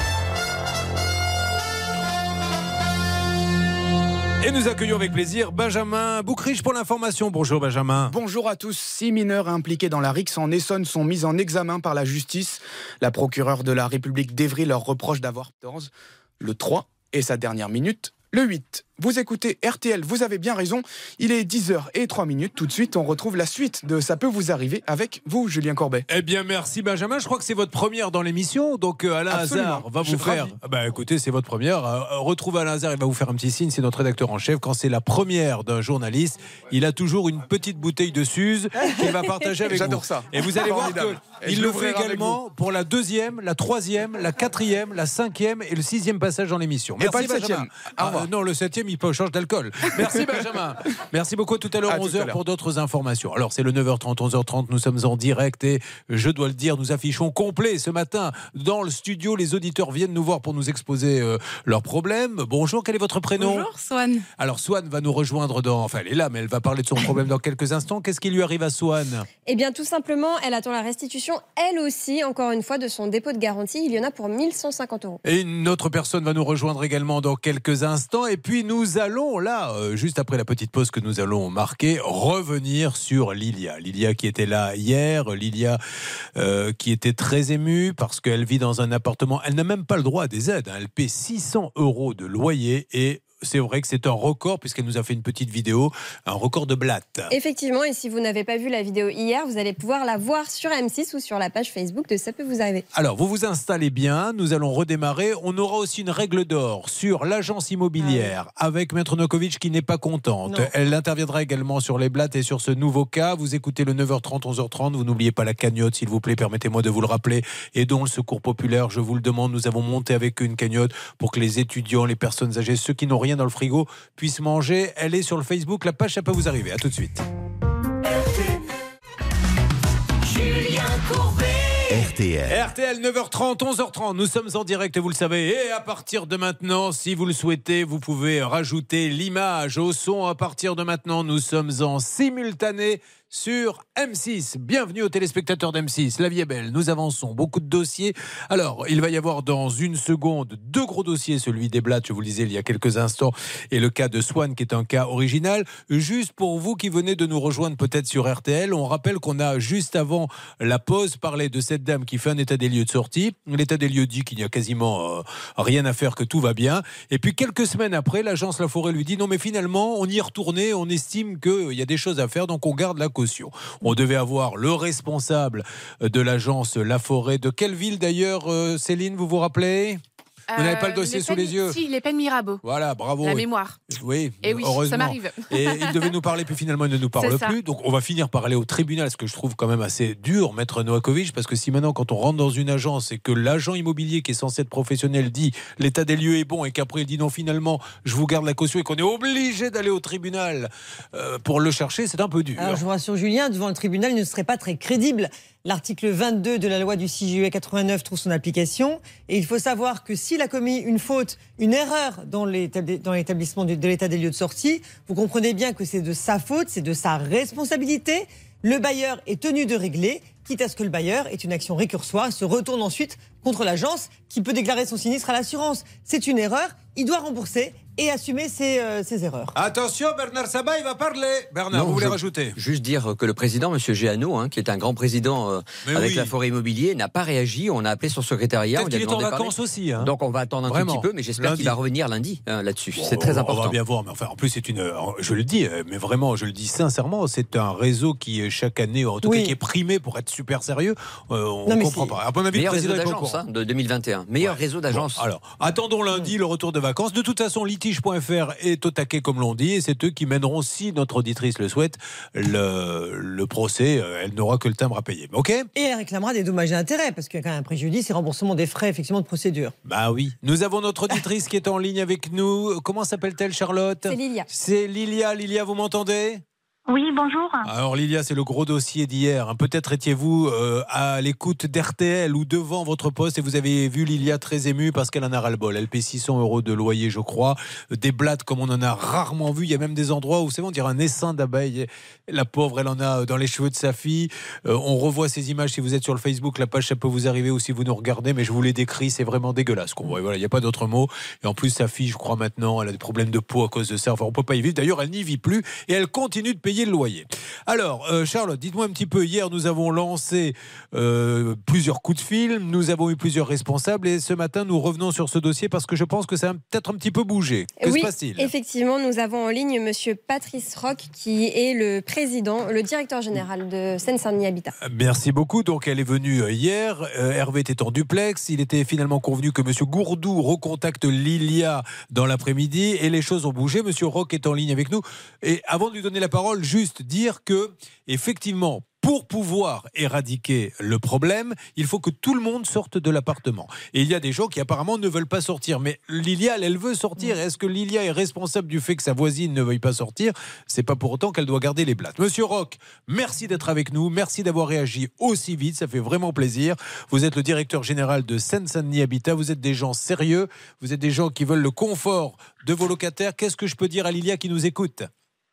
Et nous accueillons avec plaisir Benjamin Boucriche pour l'information. Bonjour Benjamin. Bonjour à tous. 6 mineurs impliqués dans la rixe en Essonne sont mis en examen par la justice. La procureure de la République d'Évry leur reproche d'avoir 14, le 3 et sa dernière minute, le 8. Vous écoutez RTL, vous avez bien raison. Il est 10h03. Tout de suite, on retrouve la suite de Ça peut vous arriver avec vous, Julien Courbet. Eh bien, merci Benjamin. Je crois que c'est votre première dans l'émission. Donc, Alain Hazard va vous faire... écoutez, c'est votre première. Retrouvez Alain Hazard, il va vous faire un petit signe. C'est notre rédacteur en chef. Quand c'est la première d'un journaliste, il a toujours une petite bouteille de Suze qu'il va partager avec vous. J'adore ça. Et vous allez voir qu'il le fait l'ouvrirai également pour la 2e, la 3e, la 4e, la 5e et le 6e passage dans l'émission. Et Merci pas le Benjamin. 7e. Non, le 7e, il peut changer d'alcool. Merci Benjamin. Merci beaucoup. Tout à l'heure, 11h pour d'autres informations. Alors, c'est le 9h30, 11h30. Nous sommes en direct et je dois le dire, nous affichons complet ce matin dans le studio. Les auditeurs viennent nous voir pour nous exposer leurs problèmes. Bonjour, quel est votre prénom ? Bonjour, Swan. Alors, Swan va nous rejoindre enfin, elle est là, mais elle va parler de son problème dans quelques instants. Qu'est-ce qui lui arrive à Swan ? Eh bien, tout simplement, elle attend la restitution, elle aussi, encore une fois, de son dépôt de garantie. Il y en a pour 1 150 €. Et une autre personne va nous rejoindre également dans quelques instants. Et puis, nous allons, là, juste après la petite pause que nous allons marquer, revenir sur Lilia. Lilia qui était là hier, Lilia qui était très émue parce qu'elle vit dans un appartement. Elle n'a même pas le droit à des aides. Elle paie 600 € de loyer et c'est vrai que c'est un record puisqu'elle nous a fait une petite vidéo, un record de blattes. Effectivement, et si vous n'avez pas vu la vidéo hier, vous allez pouvoir la voir sur M6 ou sur la page Facebook de Ça peut vous arriver. Alors, vous vous installez bien, nous allons redémarrer. On aura aussi une règle d'or sur l'agence immobilière avec Maître Novakovic qui n'est pas contente. Non. Elle interviendra également sur les blattes et sur ce nouveau cas. Vous écoutez le 9h30, 11h30. Vous n'oubliez pas la cagnotte, s'il vous plaît, permettez-moi de vous le rappeler. Et dont le Secours Populaire, je vous le demande, nous avons monté avec eux une cagnotte pour que les étudiants, les personnes âgées, ceux qui n'ont rien dans le frigo puissent manger. Elle est sur le Facebook, la page Ça peut vous arriver. À tout de suite. Julien Courbet. RTL 9h30, 11h30, nous sommes en direct, vous le savez. Et à partir de maintenant, si vous le souhaitez, vous pouvez rajouter l'image au son. À partir de maintenant, nous sommes en simultané sur M6. Bienvenue aux téléspectateurs d'M6. La vie est belle, nous avançons, beaucoup de dossiers. Alors, il va y avoir dans une seconde 2 gros dossiers, celui des blattes, je vous le disais il y a quelques instants, et le cas de Swan qui est un cas original. Juste pour vous qui venez de nous rejoindre peut-être sur RTL, on rappelle qu'on a juste avant la pause parlé de cette dame qui fait un état des lieux de sortie. L'état des lieux dit qu'il n'y a quasiment rien à faire, que tout va bien. Et puis quelques semaines après, l'agence Laforêt lui dit non mais finalement on y est retourné, on estime qu'il y a des choses à faire, donc on garde la caution. On devait avoir le responsable de l'agence Laforêt. De quelle ville d'ailleurs, Céline, vous vous rappelez ? Vous n'avez pas le dossier sous les yeux ? Si, les peines Mirabeau. Voilà, bravo. La mémoire. Oui, et oui, heureusement. ça m'arrive. Et il devait nous parler, puis finalement il ne nous parle plus. Donc on va finir par aller au tribunal, ce que je trouve quand même assez dur, Maître Novakovic, parce que si maintenant quand on rentre dans une agence et que l'agent immobilier qui est censé être professionnel dit l'état des lieux est bon et qu'après il dit non finalement je vous garde la caution et qu'on est obligé d'aller au tribunal pour le chercher, c'est un peu dur. Alors je vous rassure Julien, devant le tribunal il ne serait pas très crédible. L'article 22 de la loi du 6 juillet 89 trouve son application. Et il faut savoir que s'il a commis une faute, une erreur dans l'établissement de l'état des lieux de sortie, vous comprenez bien que c'est de sa faute, c'est de sa responsabilité. Le bailleur est tenu de régler, quitte à ce que le bailleur ait une action récursoire et se retourne ensuite contre l'agence qui peut déclarer son sinistre à l'assurance. C'est une erreur, il doit rembourser et assumer ses erreurs. Attention, Bernard Sabat, il va parler. Bernard, non, vous voulez rajouter ? Juste dire que le président, M. Géano, qui est un grand président avec la Forêt Immobilier, n'a pas réagi. On a appelé son secrétariat. Peut-être qu'il est en vacances aussi. Donc on va attendre un tout petit peu, mais j'espère qu'il va revenir lundi là-dessus. C'est très important. On va bien voir. Mais enfin, en plus, c'est je le dis, mais vraiment, je le dis sincèrement, c'est un réseau qui, chaque année, en tout cas, qui est primé pour être super sérieux. On ne comprend pas. À mon avis, meilleur réseau d'agence de 2021. Meilleur réseau d'agence. Bon, alors, attendons lundi le retour de vacances. De toute façon, Voltige.fr est au taquet, comme l'on dit, et c'est eux qui mèneront, si notre auditrice le souhaite, le procès. Elle n'aura que le timbre à payer. OK ? Et elle réclamera des dommages et intérêts, parce qu'il y a quand même un préjudice et remboursement des frais, effectivement, de procédure. Bah oui. Nous avons notre auditrice qui est en ligne avec nous. Comment s'appelle-t-elle, Charlotte ? C'est Lilia. C'est Lilia. Lilia, vous m'entendez ? Oui, bonjour. Alors Lilia, c'est le gros dossier d'hier. Peut-être étiez-vous à l'écoute d'RTL ou devant votre poste et vous avez vu Lilia très émue parce qu'elle en a ras-le-bol. Elle paie 600 € de loyer, je crois. Des blattes comme on en a rarement vu. Il y a même des endroits où, vous savez, on dirait un essaim d'abeilles. La pauvre, elle en a dans les cheveux de sa fille. On revoit ces images si vous êtes sur le Facebook. La page, ça peut vous arriver ou si vous nous regardez. Mais je vous l'ai décrit, c'est vraiment dégueulasse. Voilà, il n'y a pas d'autre mot. Et en plus, sa fille, je crois maintenant, elle a des problèmes de peau à cause de ça. Enfin, on ne peut pas y vivre. D'ailleurs, elle n'y vit plus et elle continue de payer le loyer. Alors, Charlotte, dites-moi un petit peu. Hier, nous avons lancé plusieurs coups de fil. Nous avons eu plusieurs responsables. Et ce matin, nous revenons sur ce dossier parce que je pense que ça a peut-être un petit peu bougé. Que se passe-t-il ? Effectivement, nous avons en ligne monsieur Patrice Roch, qui est le directeur général de Seine-Saint-Denis Habitat. Merci beaucoup. Donc, elle est venue hier. Hervé était en duplex. Il était finalement convenu que monsieur Gourdou recontacte Lilia dans l'après-midi. Et les choses ont bougé. Monsieur Roch est en ligne avec nous. Et avant de lui donner la parole, juste dire que, effectivement, pour pouvoir éradiquer le problème, il faut que tout le monde sorte de l'appartement. Et il y a des gens qui apparemment ne veulent pas sortir. Mais Lilia, elle veut sortir. Est-ce que Lilia est responsable du fait que sa voisine ne veuille pas sortir ? C'est pas pour autant qu'elle doit garder les blattes. Monsieur Roch, merci d'être avec nous. Merci d'avoir réagi aussi vite. Ça fait vraiment plaisir. Vous êtes le directeur général de Seine-Saint-Denis Habitat. Vous êtes des gens sérieux. Vous êtes des gens qui veulent le confort de vos locataires. Qu'est-ce que je peux dire à Lilia qui nous écoute ?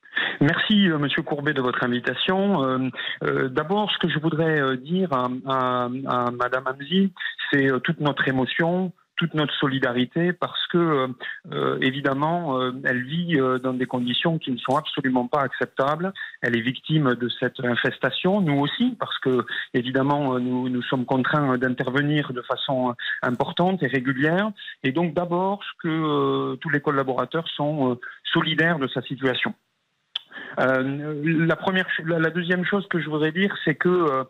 Merci Monsieur Courbet de votre invitation. D'abord, ce que je voudrais dire à Madame Hamzy, c'est toute notre émotion, toute notre solidarité, parce que évidemment, elle vit dans des conditions qui ne sont absolument pas acceptables. Elle est victime de cette infestation, nous aussi, parce que évidemment, nous sommes contraints d'intervenir de façon importante et régulière. Et donc, d'abord, tous les collaborateurs sont solidaires de sa situation. La deuxième chose que je voudrais dire, c'est que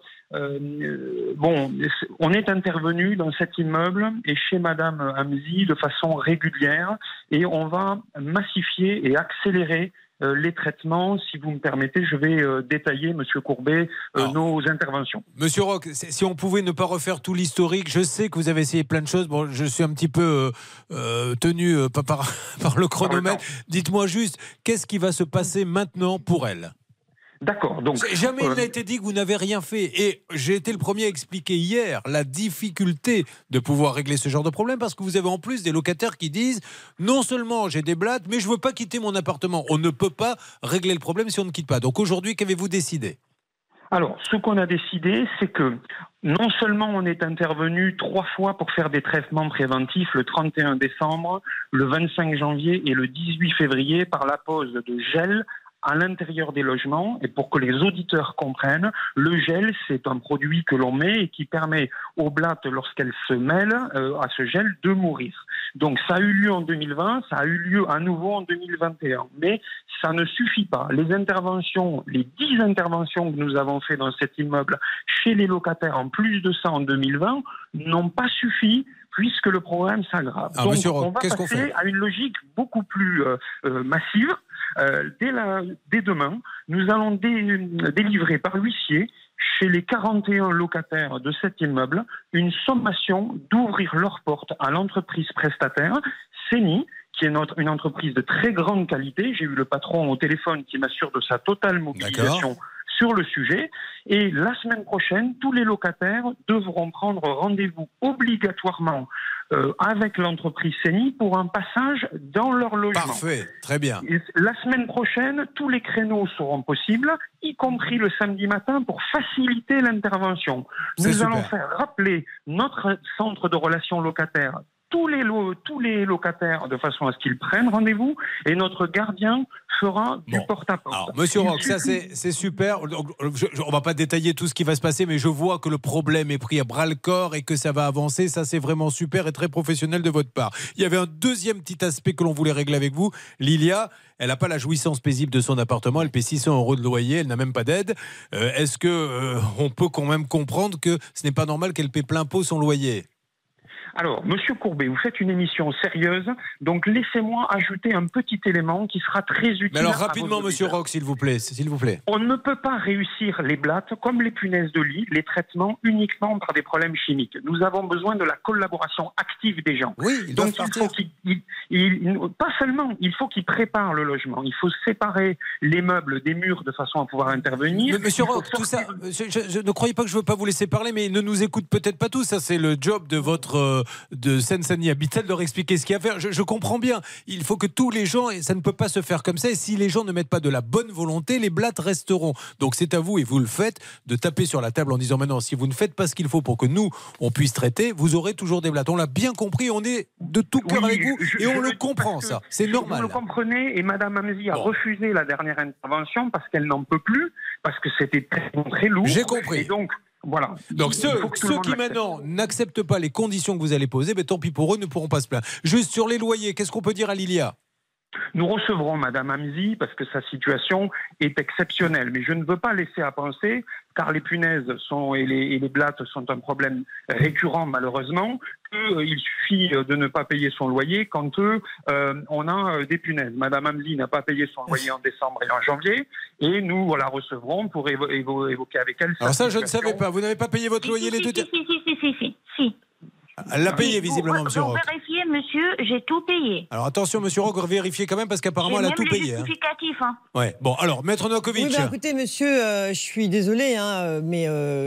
on est intervenu dans cet immeuble et chez Madame Hamzy de façon régulière et on va massifier et accélérer les traitements. Si vous me permettez, je vais détailler, Monsieur Courbet, nos interventions. Monsieur Roch, si on pouvait ne pas refaire tout l'historique, je sais que vous avez essayé plein de choses. Bon, je suis un petit peu tenu par le chronomètre. Dites-moi juste, qu'est-ce qui va se passer maintenant pour elle ? D'accord. Donc, jamais il n'a été dit que vous n'avez rien fait. Et j'ai été le premier à expliquer hier la difficulté de pouvoir régler ce genre de problème parce que vous avez en plus des locataires qui disent non seulement j'ai des blattes, mais je ne veux pas quitter mon appartement. On ne peut pas régler le problème si on ne quitte pas. Donc aujourd'hui, qu'avez-vous décidé ? Alors, ce qu'on a décidé, c'est que non seulement on est intervenu 3 fois pour faire des traitements préventifs, le 31 décembre, le 25 janvier et le 18 février, par la pose de gel à l'intérieur des logements. Et pour que les auditeurs comprennent, le gel, c'est un produit que l'on met et qui permet aux blattes, lorsqu'elles se mêlent à ce gel, de mourir. Donc ça a eu lieu en 2020, ça a eu lieu à nouveau en 2021. Mais ça ne suffit pas. Les 10 interventions que nous avons fait dans cet immeuble chez les locataires, en plus de ça en 2020, n'ont pas suffi puisque le problème s'aggrave. Alors, donc on va passer à une logique beaucoup plus massive. Dès demain, nous allons délivrer par huissier chez les 41 locataires de cet immeuble une sommation d'ouvrir leurs portes à l'entreprise prestataire CENI, qui est une entreprise de très grande qualité. J'ai eu le patron au téléphone qui m'assure de sa totale mobilisation sur le sujet. Et la semaine prochaine, tous les locataires devront prendre rendez-vous obligatoirement avec l'entreprise CENI pour un passage dans leur logement. Parfait, très bien. Et la semaine prochaine, tous les créneaux seront possibles, y compris le samedi matin, pour faciliter l'intervention. Nous allons faire rappeler notre centre de relations locataires, tous les locataires, de façon à ce qu'ils prennent rendez-vous, et notre gardien fera du porte-à-porte. Alors, Monsieur Roch, ça c'est super. On ne va pas détailler tout ce qui va se passer, mais je vois que le problème est pris à bras-le-corps et que ça va avancer. Ça, c'est vraiment super et très professionnel de votre part. Il y avait un deuxième petit aspect que l'on voulait régler avec vous. Lilia, elle n'a pas la jouissance paisible de son appartement. Elle paie 600 € de loyer. Elle n'a même pas d'aide. Est-ce qu'on peut quand même comprendre que ce n'est pas normal qu'elle paie plein pot son loyer ? Alors, Monsieur Courbet, vous faites une émission sérieuse, donc laissez-moi ajouter un petit élément qui sera très utile. Mais alors rapidement, Monsieur Roch, s'il vous plaît. On ne peut pas réussir les blattes comme les punaises de lit, les traitements uniquement par des problèmes chimiques. Nous avons besoin de la collaboration active des gens. Oui, ils doivent partir. Pas seulement, il faut qu'ils préparent le logement. Il faut séparer les meubles des murs de façon à pouvoir intervenir. Monsieur Roch, tout ça, je ne croyais pas que je ne veux pas vous laisser parler, mais ne nous écoute peut-être pas tous. Ça, c'est le job de votre de Seine-Saint-Denis Habitat de leur expliquer ce qu'il y a à faire. Je comprends bien. Il faut que tous les gens, et ça ne peut pas se faire comme ça. Et si les gens ne mettent pas de la bonne volonté, les blattes resteront. Donc c'est à vous, et vous le faites, de taper sur la table en disant maintenant, si vous ne faites pas ce qu'il faut pour que nous, on puisse traiter, vous aurez toujours des blattes. On l'a bien compris, on est de tout cœur avec vous, et on le comprend, ça. C'est normal. Vous le comprenez, et Madame Hamzy a refusé la dernière intervention parce qu'elle n'en peut plus, parce que c'était très lourd. J'ai compris. Et donc, voilà. Donc ceux qui maintenant n'acceptent pas les conditions que vous allez poser, tant pis pour eux, ne pourront pas se plaindre. Juste sur les loyers, qu'est-ce qu'on peut dire à Lilia ? Nous recevrons Madame Hamzy parce que sa situation est exceptionnelle. Mais je ne veux pas laisser à penser, car les punaises et les blattes sont un problème récurrent malheureusement, qu'il suffit de ne pas payer son loyer quand on a des punaises. Madame Hamzy n'a pas payé son loyer en décembre et en janvier, et nous la recevrons pour évoquer avec elle. Alors ça, je ne savais pas. Vous n'avez pas payé votre loyer les deux tiers ? Si. Elle l'a payé visiblement, Monsieur Roch. Vérifiez, monsieur, j'ai tout payé. Alors attention, Monsieur Roch, vérifiez quand même parce qu'apparemment elle a tout payé. Justificatif. Ouais. Bon, alors, Maître Novakovic. Oui, écoutez, monsieur, je suis désolé, mais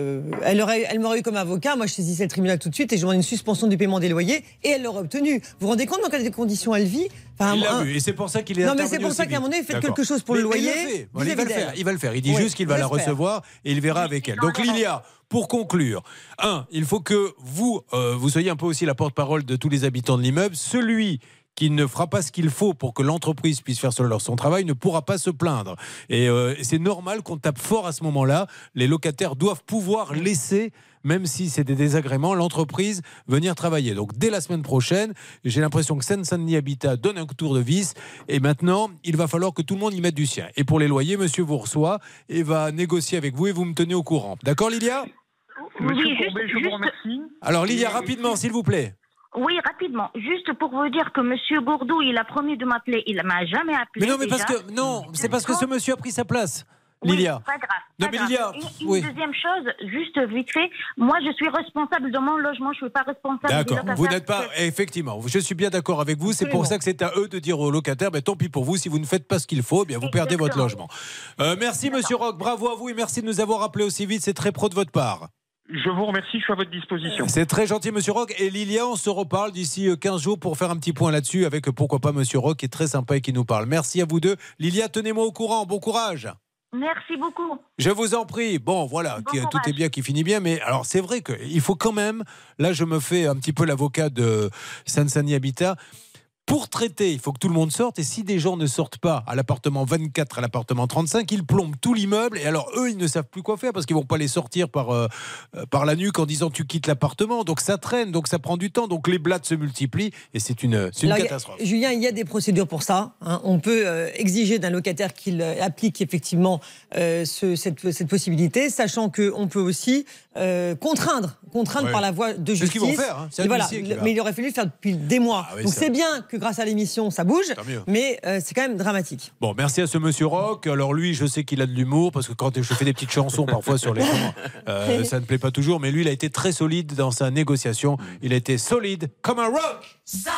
elle m'aurait eu comme avocat. Moi, je saisissais le tribunal tout de suite et je demandais une suspension du paiement des loyers et elle l'aurait obtenu. Vous vous rendez compte dans quelles conditions elle vit ? Il l'a vu et c'est pour ça qu'il est intervenu. Non, mais c'est pour ça qu'à un moment donné, faites quelque chose pour le loyer. Il va le faire. Il dit juste qu'il va la recevoir et il verra avec elle. Donc, Lilia, pour conclure, il faut que vous soyez un peu aussi la porte-parole de tous les habitants de l'immeuble. Celui qui ne fera pas ce qu'il faut pour que l'entreprise puisse faire son travail ne pourra pas se plaindre. Et c'est normal qu'on tape fort à ce moment-là. Les locataires doivent pouvoir laisser, même si c'est des désagréments, l'entreprise venir travailler. Donc dès la semaine prochaine, j'ai l'impression que Seine-Saint-Denis Habitat donne un tour de vis. Et maintenant, il va falloir que tout le monde y mette du sien. Et pour les loyers, monsieur vous reçoit et va négocier avec vous et vous me tenez au courant. D'accord, Lilia ? Monsieur Courbet, je vous remercie. Alors Lilia, rapidement, s'il vous plaît. Oui, rapidement. Juste pour vous dire que monsieur Gourdou, il a promis de m'appeler. Il ne m'a jamais appelé. Mais non, c'est parce que ce monsieur a pris sa place. Lilia. Oui, pas grave. Non, mais Lilia, une deuxième chose, juste vite fait, moi je suis responsable de mon logement, je ne suis pas responsable des locataires. D'accord, vous n'êtes pas, effectivement, je suis bien d'accord avec vous, c'est pour ça que c'est à eux de dire aux locataires, tant pis pour vous, si vous ne faites pas ce qu'il faut, vous perdez votre logement. Merci Monsieur Roch, bravo à vous et merci de nous avoir appelé aussi vite, c'est très pro de votre part. Je vous remercie, je suis à votre disposition. C'est très gentil, Monsieur Roch. Et Lilia, on se reparle d'ici 15 jours pour faire un petit point là-dessus avec pourquoi pas Monsieur Roch qui est très sympa et qui nous parle. Merci à vous deux. Lilia, tenez-moi au courant. Bon courage. Merci beaucoup. Je vous en prie. Bon, voilà, tout est bien qui finit bien. Mais alors, c'est vrai qu'il faut quand même, là, je me fais un petit peu l'avocat de Seine-Saint-Denis Habitat. Pour traiter, il faut que tout le monde sorte. Et si des gens ne sortent pas à l'appartement 24, à l'appartement 35, ils plombent tout l'immeuble. Et alors, eux, ils ne savent plus quoi faire parce qu'ils ne vont pas les sortir par la nuque en disant tu quittes l'appartement. Donc, ça traîne, donc ça prend du temps. Donc, les blattes se multiplient et c'est une catastrophe. Julien, il y a des procédures pour ça. On peut exiger d'un locataire qu'il applique effectivement cette possibilité, sachant qu'on peut aussi contraindre par la voie de justice. C'est ce qu'ils vont faire. C'est voilà. Mais il aurait fallu le faire depuis des mois. Donc, c'est bien que grâce à l'émission, ça bouge, mais c'est quand même dramatique. Bon, merci à ce monsieur Roch. Alors lui, je sais qu'il a de l'humour, parce que quand je fais des petites chansons parfois sur les gens, ça ne plaît pas toujours, mais lui, il a été très solide dans sa négociation. Il a été solide comme un rock.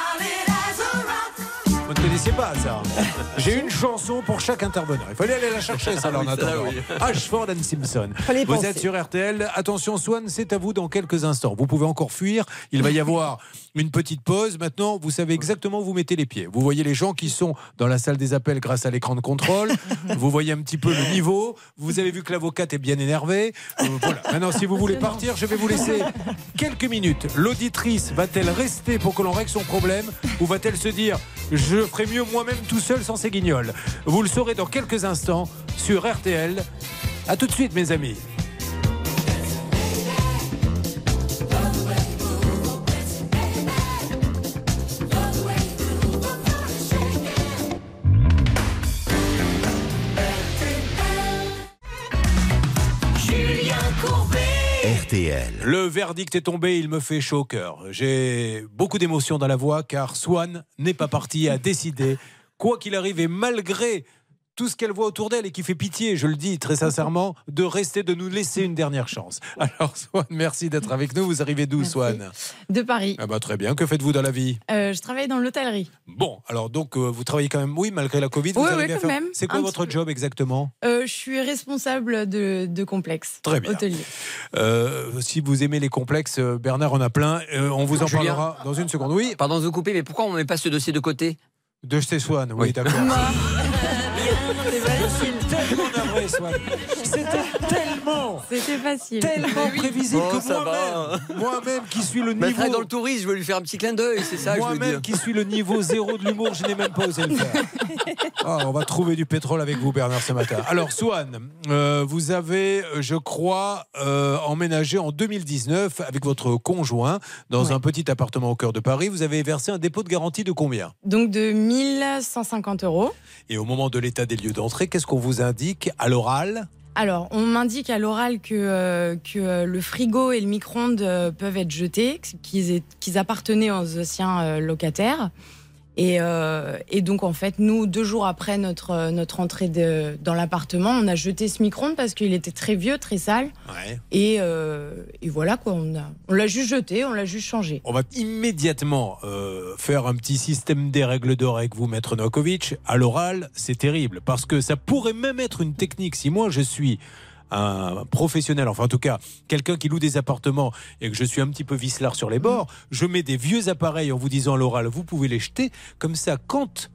Vous ne connaissiez pas ça. J'ai une chanson pour chaque intervenant. Il fallait aller la chercher, ça, en attendant. Ashford and Simpson. Vous êtes sur RTL. Attention, Swan, c'est à vous dans quelques instants. Vous pouvez encore fuir. Il va y avoir une petite pause. Maintenant, vous savez exactement où vous mettez les pieds. Vous voyez les gens qui sont dans la salle des appels grâce à l'écran de contrôle. Vous voyez un petit peu le niveau. Vous avez vu que l'avocate est bien énervée. Voilà. Maintenant, si vous voulez partir, je vais vous laisser quelques minutes. L'auditrice va-t-elle rester pour que l'on règle son problème ou va-t-elle se dire je ferai mieux moi-même tout seul sans ces guignols? Vous le saurez dans quelques instants sur RTL. A tout de suite, mes amis. Julien Courbet. RTL. RTL. Le verdict est tombé, il me fait chaud au cœur. J'ai beaucoup d'émotions dans la voix car Swan n'est pas partie à décider, quoi qu'il arrive et malgré tout ce qu'elle voit autour d'elle et qui fait pitié, je le dis très sincèrement, de rester, de nous laisser une dernière chance. Alors Swan, merci d'être avec nous. Vous arrivez d'où, Swan ? De Paris. Ah bah, très bien, que faites-vous dans la vie ? Je travaille dans l'hôtellerie. Bon, alors donc vous travaillez quand même, oui, malgré la Covid, vous Oui, arrivez à quand faire... même. C'est quoi votre job exactement ? Je suis responsable de complexe. Très bien. Hôtelier. Si vous aimez les complexes, Bernard en a plein. On vous en Julien, parlera dans une seconde. Oui. Pardon de vous couper, mais pourquoi on ne met pas ce dossier de côté ? De chez Swan, oui, d'accord. Je suis tellement navré, Swan. C'était facile. Tellement prévisible que ça moi-même qui suis le niveau... dans le tourisme, je veux lui faire un petit clin d'œil, c'est ça. Moi-même qui suis le niveau 0 de l'humour, je n'ai même pas osé le faire. On va trouver du pétrole avec vous, Bernard, ce matin. Alors, Swan, vous avez, je crois, emménagé en 2019 avec votre conjoint dans un petit appartement au cœur de Paris. Vous avez versé un dépôt de garantie de combien ? Donc de 1150 €. Et au moment de l'état des lieux d'entrée, qu'est-ce qu'on vous indique à l'oral ? Alors, on m'indique à l'oral que le frigo et le micro-ondes peuvent être jetés, qu'ils appartenaient aux anciens locataires. Et donc, en fait, nous, 2 jours après notre entrée dans l'appartement, on a jeté ce micro-ondes parce qu'il était très vieux, très sale. Ouais. Et voilà, quoi. On l'a juste jeté, on l'a juste changé. On va immédiatement faire un petit système des règles d'or avec vous, Maître Novakovic. À l'oral, c'est terrible parce que ça pourrait même être une technique. Si moi, je suis un professionnel, enfin en tout cas quelqu'un qui loue des appartements et que je suis un petit peu vicelard sur les bords, je mets des vieux appareils en vous disant à l'oral, vous pouvez les jeter, comme ça quand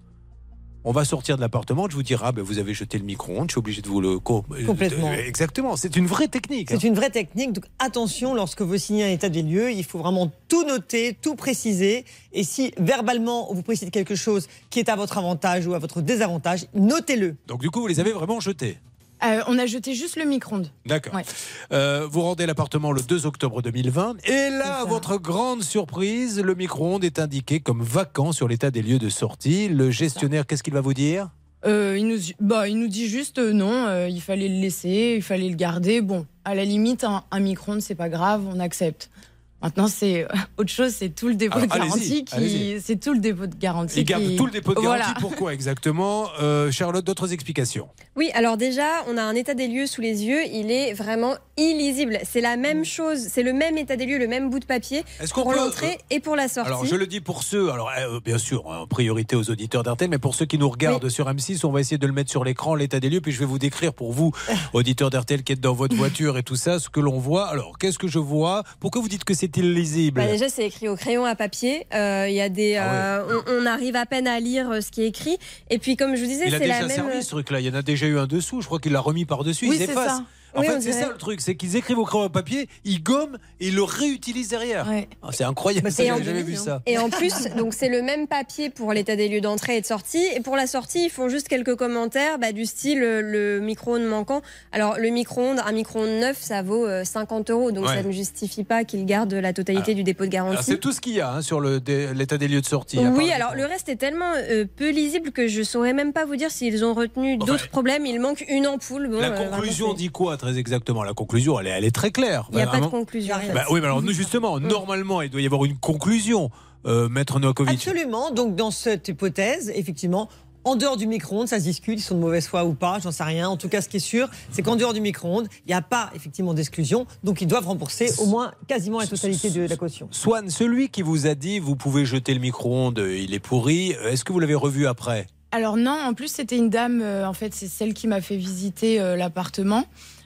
on va sortir de l'appartement, je vous dirai, vous avez jeté le micro-ondes, je suis obligé de vous le... Complètement. Exactement, c'est une vraie technique. C'est une vraie technique, donc attention, lorsque vous signez un état des lieux, il faut vraiment tout noter, tout préciser, et si verbalement vous précisez quelque chose qui est à votre avantage ou à votre désavantage, notez-le. Donc du coup, vous les avez vraiment jetés ? On a jeté juste le micro-ondes. D'accord. Ouais. Vous rendez l'appartement le 2 octobre 2020. Et là, à votre grande surprise, le micro-ondes est indiqué comme vacant sur l'état des lieux de sortie. Le gestionnaire, qu'est-ce qu'il va vous dire ? Il nous dit juste non, il fallait le laisser, il fallait le garder. Bon, à la limite, un micro-ondes, c'est pas grave, on accepte. Maintenant, c'est autre chose, c'est tout le dépôt de garantie c'est tout le dépôt de garantie. Il garde tout le dépôt de garantie. Pourquoi exactement, Charlotte, d'autres explications ? Oui, alors déjà, on a un état des lieux sous les yeux. Il est vraiment illisible. C'est la même chose, c'est le même état des lieux, le même bout de papier pour l'entrée et pour la sortie. Alors, je le dis pour ceux, bien sûr, en priorité aux auditeurs d'RTL, mais pour ceux qui nous regardent sur M6, on va essayer de le mettre sur l'écran, l'état des lieux, puis je vais vous décrire pour vous, auditeurs d'RTL qui êtes dans votre voiture et tout ça, ce que l'on voit. Alors, qu'est-ce que je vois ? Pourquoi vous dites que c'est illisible ? Déjà, c'est écrit au crayon à papier. Il y a des, on arrive à peine à lire ce qui est écrit. Et puis, comme je vous disais, c'est la même... Il a déjà servi ce truc-là. Il y en a déjà eu un dessous. Je crois qu'il l'a remis par-dessus. Oui, il efface. Ça. En fait, c'est ça le truc, c'est qu'ils écrivent au crayon à papier, ils gomment et ils le réutilisent derrière. Ouais. C'est incroyable, j'ai jamais vu ça. Et en plus, donc c'est le même papier pour l'état des lieux d'entrée et de sortie. Et pour la sortie, ils font juste quelques commentaires du style le micro-ondes manquant. Alors le micro-ondes, un micro-ondes neuf, ça vaut 50 €, donc ça ne justifie pas qu'ils gardent la totalité du dépôt de garantie. C'est tout ce qu'il y a sur l'état des lieux de sortie. Oui, alors le reste est tellement peu lisible que je saurais même pas vous dire s'ils ont retenu d'autres problèmes. Il manque une ampoule. Bon, la conclusion dit quoi très exactement? La conclusion, elle est très claire. Il n'y a pas de conclusion. Oui, mais alors justement, normalement, il doit y avoir une conclusion, Maître Novakovic. Absolument. Donc dans cette hypothèse, effectivement, en dehors du micro-ondes, ça se discute, ils sont de mauvaise foi ou pas, j'en sais rien. En tout cas, ce qui est sûr, c'est qu'en dehors du micro-ondes, il n'y a pas effectivement d'exclusion. Donc ils doivent rembourser au moins quasiment la totalité de la caution. Swan, celui qui vous a dit vous pouvez jeter le micro-ondes, il est pourri, est-ce que vous l'avez revu après? Alors non, en plus c'était une dame, en fait c'est celle qui m'a fait visiter l'appartement.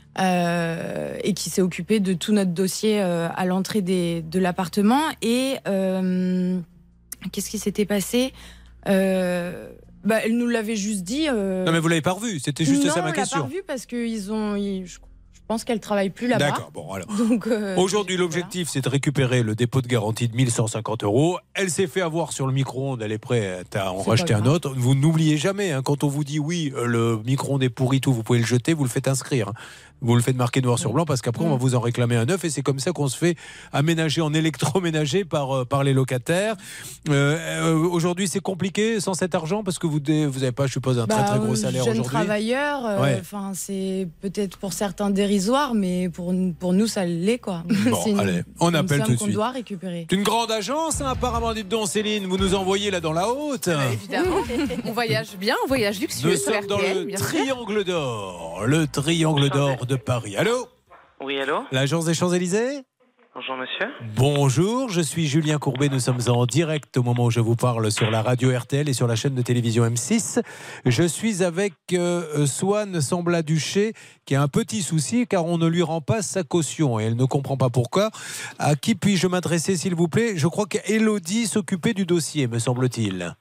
Et qui s'est occupée de tout notre dossier à l'entrée de l'appartement. Et qu'est-ce qui s'était passé? Elle nous l'avait juste dit. Non, mais vous l'avez pas revu. C'était juste ça ma question. Non, on l'a pas revu parce que je pense qu'elle travaille plus là-bas. D'accord. Bon, alors. Donc, aujourd'hui, l'objectif, c'est de récupérer le dépôt de garantie de 1150 €. Elle s'est fait avoir sur le micro-ondes. Elle est prête à en racheter un autre. Vous n'oubliez jamais, quand on vous dit oui, le micro-ondes est pourri, tout, vous pouvez le jeter, vous le faites inscrire. Vous le faites marquer noir sur blanc parce qu'après, on va vous en réclamer un neuf et c'est comme ça qu'on se fait aménager en électroménager par les locataires. Aujourd'hui, c'est compliqué sans cet argent parce que vous n'avez pas, je suppose, un très très gros salaire aujourd'hui. Jeune travailleur, c'est peut-être pour certains dérisoire. dérisoire, mais pour nous, ça l'est, quoi. Bon, C'est allez, on appelle tout de qu'on suite. doit récupérer. C'est une grande agence, hein, apparemment, dites donc, Céline. Vous nous envoyez là dans la haute. Évidemment, on voyage bien, on voyage luxueux. Nous sur sommes dans RTL, le bien sûr. Triangle d'Or. Le Triangle d'Or de Paris. Allô? Oui, allô? L'agence des Champs-Élysées? Bonjour, monsieur. Bonjour, je suis Julien Courbet. Nous sommes en direct au moment où je vous parle sur la radio RTL et sur la chaîne de télévision M6. Je suis avec Swan Sambla-Duché qui a un petit souci car on ne lui rend pas sa caution et elle ne comprend pas pourquoi. À qui puis-je m'adresser, s'il vous plaît? Je crois qu'Élodie s'occupait du dossier, me semble-t-il.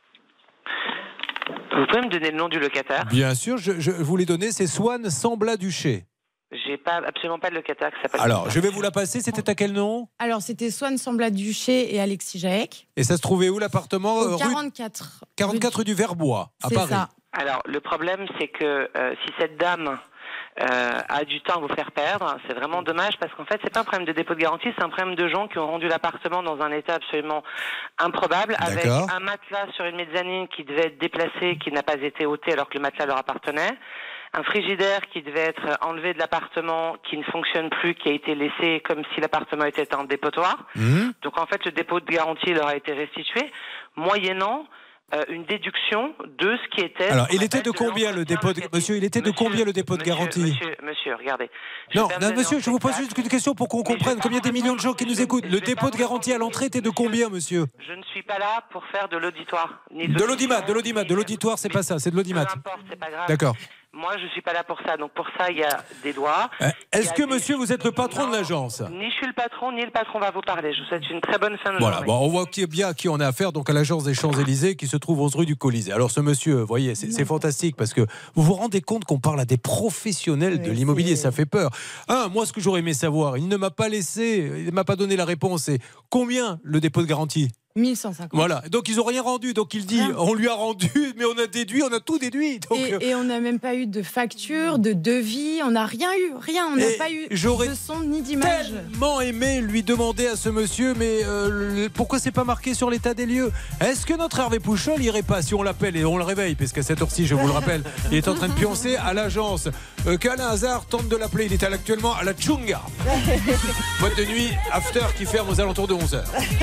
Vous pouvez me donner le nom du locataire? Bien sûr, je vous l'ai donné, c'est Swan Sambla-Duché. J'ai absolument pas de locataire qui s'appelle. Alors, je vais vous la passer. C'était à quel nom? Alors, c'était Swan Sambla-Duché et Alexis Jaec. Et ça se trouvait où l'appartement? Au 44. 44 rue du Verbois, à C'est Paris. ça. Alors, le problème, c'est que si cette dame a du temps à vous faire perdre, c'est vraiment dommage parce qu'en fait, c'est pas un problème de dépôt de garantie, c'est un problème de gens qui ont rendu l'appartement dans un état absolument improbable, avec un matelas sur une mezzanine qui devait être déplacé, qui n'a pas été ôté alors que le matelas leur appartenait. Un frigidaire qui devait être enlevé de l'appartement, qui ne fonctionne plus, qui a été laissé comme si l'appartement était un dépotoir. Donc en fait, le dépôt de garantie leur a été restitué, moyennant une déduction de ce qui était... Alors, il était de combien le dépôt de... Monsieur, il était de combien le dépôt de garantie? Monsieur, regardez. Non, monsieur, je vous pose juste une question pour qu'on comprenne combien des millions de gens qui nous écoutent. Le dépôt de garantie à l'entrée était de combien, monsieur? Je ne suis pas là pour faire de l'auditoire. De l'audimat, de l'auditoire, c'est pas ça, c'est de l'audimat. Peu importe, c'est pas grave. D'accord. Moi, je suis pas là pour ça. Donc pour ça, il y a des droits. Est-ce que monsieur, vous êtes le patron de l'agence? Ni je suis le patron, ni le patron va vous parler. Je vous souhaite une très bonne fin de Voilà, journée. bon, on voit bien à qui on a affaire, donc à l'agence des Champs-Élysées qui se trouve 11 rue du Colisée. Alors ce monsieur, vous voyez, c'est fantastique parce que vous vous rendez compte qu'on parle à des professionnels de l'immobilier, ça fait peur. Moi, ce que j'aurais aimé savoir, il ne m'a pas laissé, il ne m'a pas donné la réponse, c'est combien le dépôt de garantie? 1150. Voilà, donc ils n'ont rien rendu. Donc il dit, on lui a rendu, mais on a déduit, on a tout déduit. Donc, et on n'a même pas eu de facture, de devis, on n'a rien eu, rien. On n'a pas eu de son ni d'image. Tellement aimé lui demander à ce monsieur, mais pourquoi c'est pas marqué sur l'état des lieux? Est-ce que notre Hervé Pouchol irait pas, si on l'appelle et on le réveille, parce qu'à cette heure-ci, je vous le rappelle, il est en train de pioncer à l'agence, qu'Alain Hazard tente de l'appeler, il est actuellement à la Tchunga. Boîte de nuit, after qui ferme aux alentours de 11h.